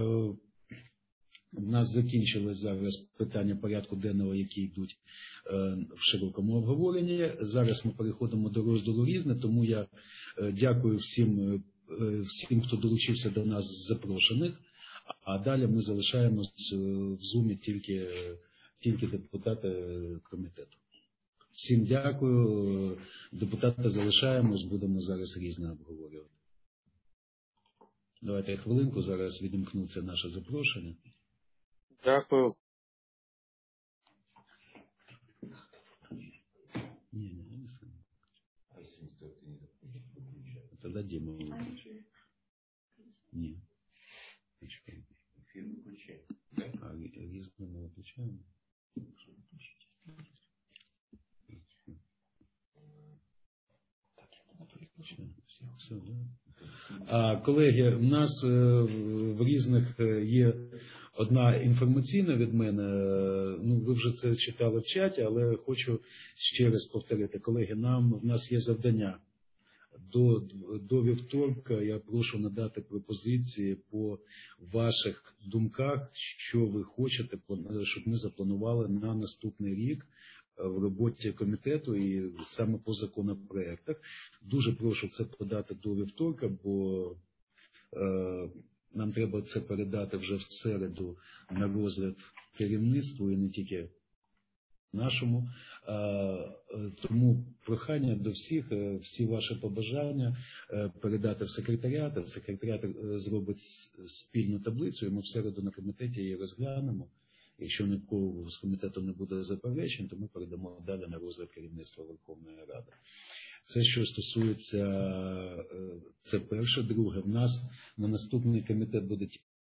у нас закінчилось зараз питання порядку денного, які йдуть в широкому обговоренні. Зараз ми переходимо до розділу «Різне», тому я дякую всім, хто долучився до нас з запрошених, а далі ми залишаємось в зумі тільки депутати комітету. Всім дякую. Депутати залишаємось, будемо зараз «Різне» обговорювати. Давайте хвилинку, зараз відімкнуться наше запрошення. Дякую. Не сам. Тогда Дима выключит. Нет. Эфир выключаем. А «Різне» мы выключаем. Колеги, в нас в «Різних» є одна інформаційна від мене, ви вже це читали в чаті, але хочу ще раз повторити. Колеги, в нас є завдання. До вівторка я прошу надати пропозиції по ваших думках, що ви хочете, щоб ми запланували на наступний рік в роботі комітету і саме по законопроектах. Дуже прошу це подати до вівторка, бо нам треба це передати вже в середу на розгляд керівництву і не тільки нашому. Тому прохання до всіх, всі ваші побажання передати в секретаріат. Секретаріат зробить спільну таблицю, і ми в середу на комітеті її розглянемо. Якщо ні в кого з комітету не буде заперечень, то ми передамо далі на розгляд керівництва Верховної Ради. Це що стосується, це перше. Друге, в нас на наступний комітет буде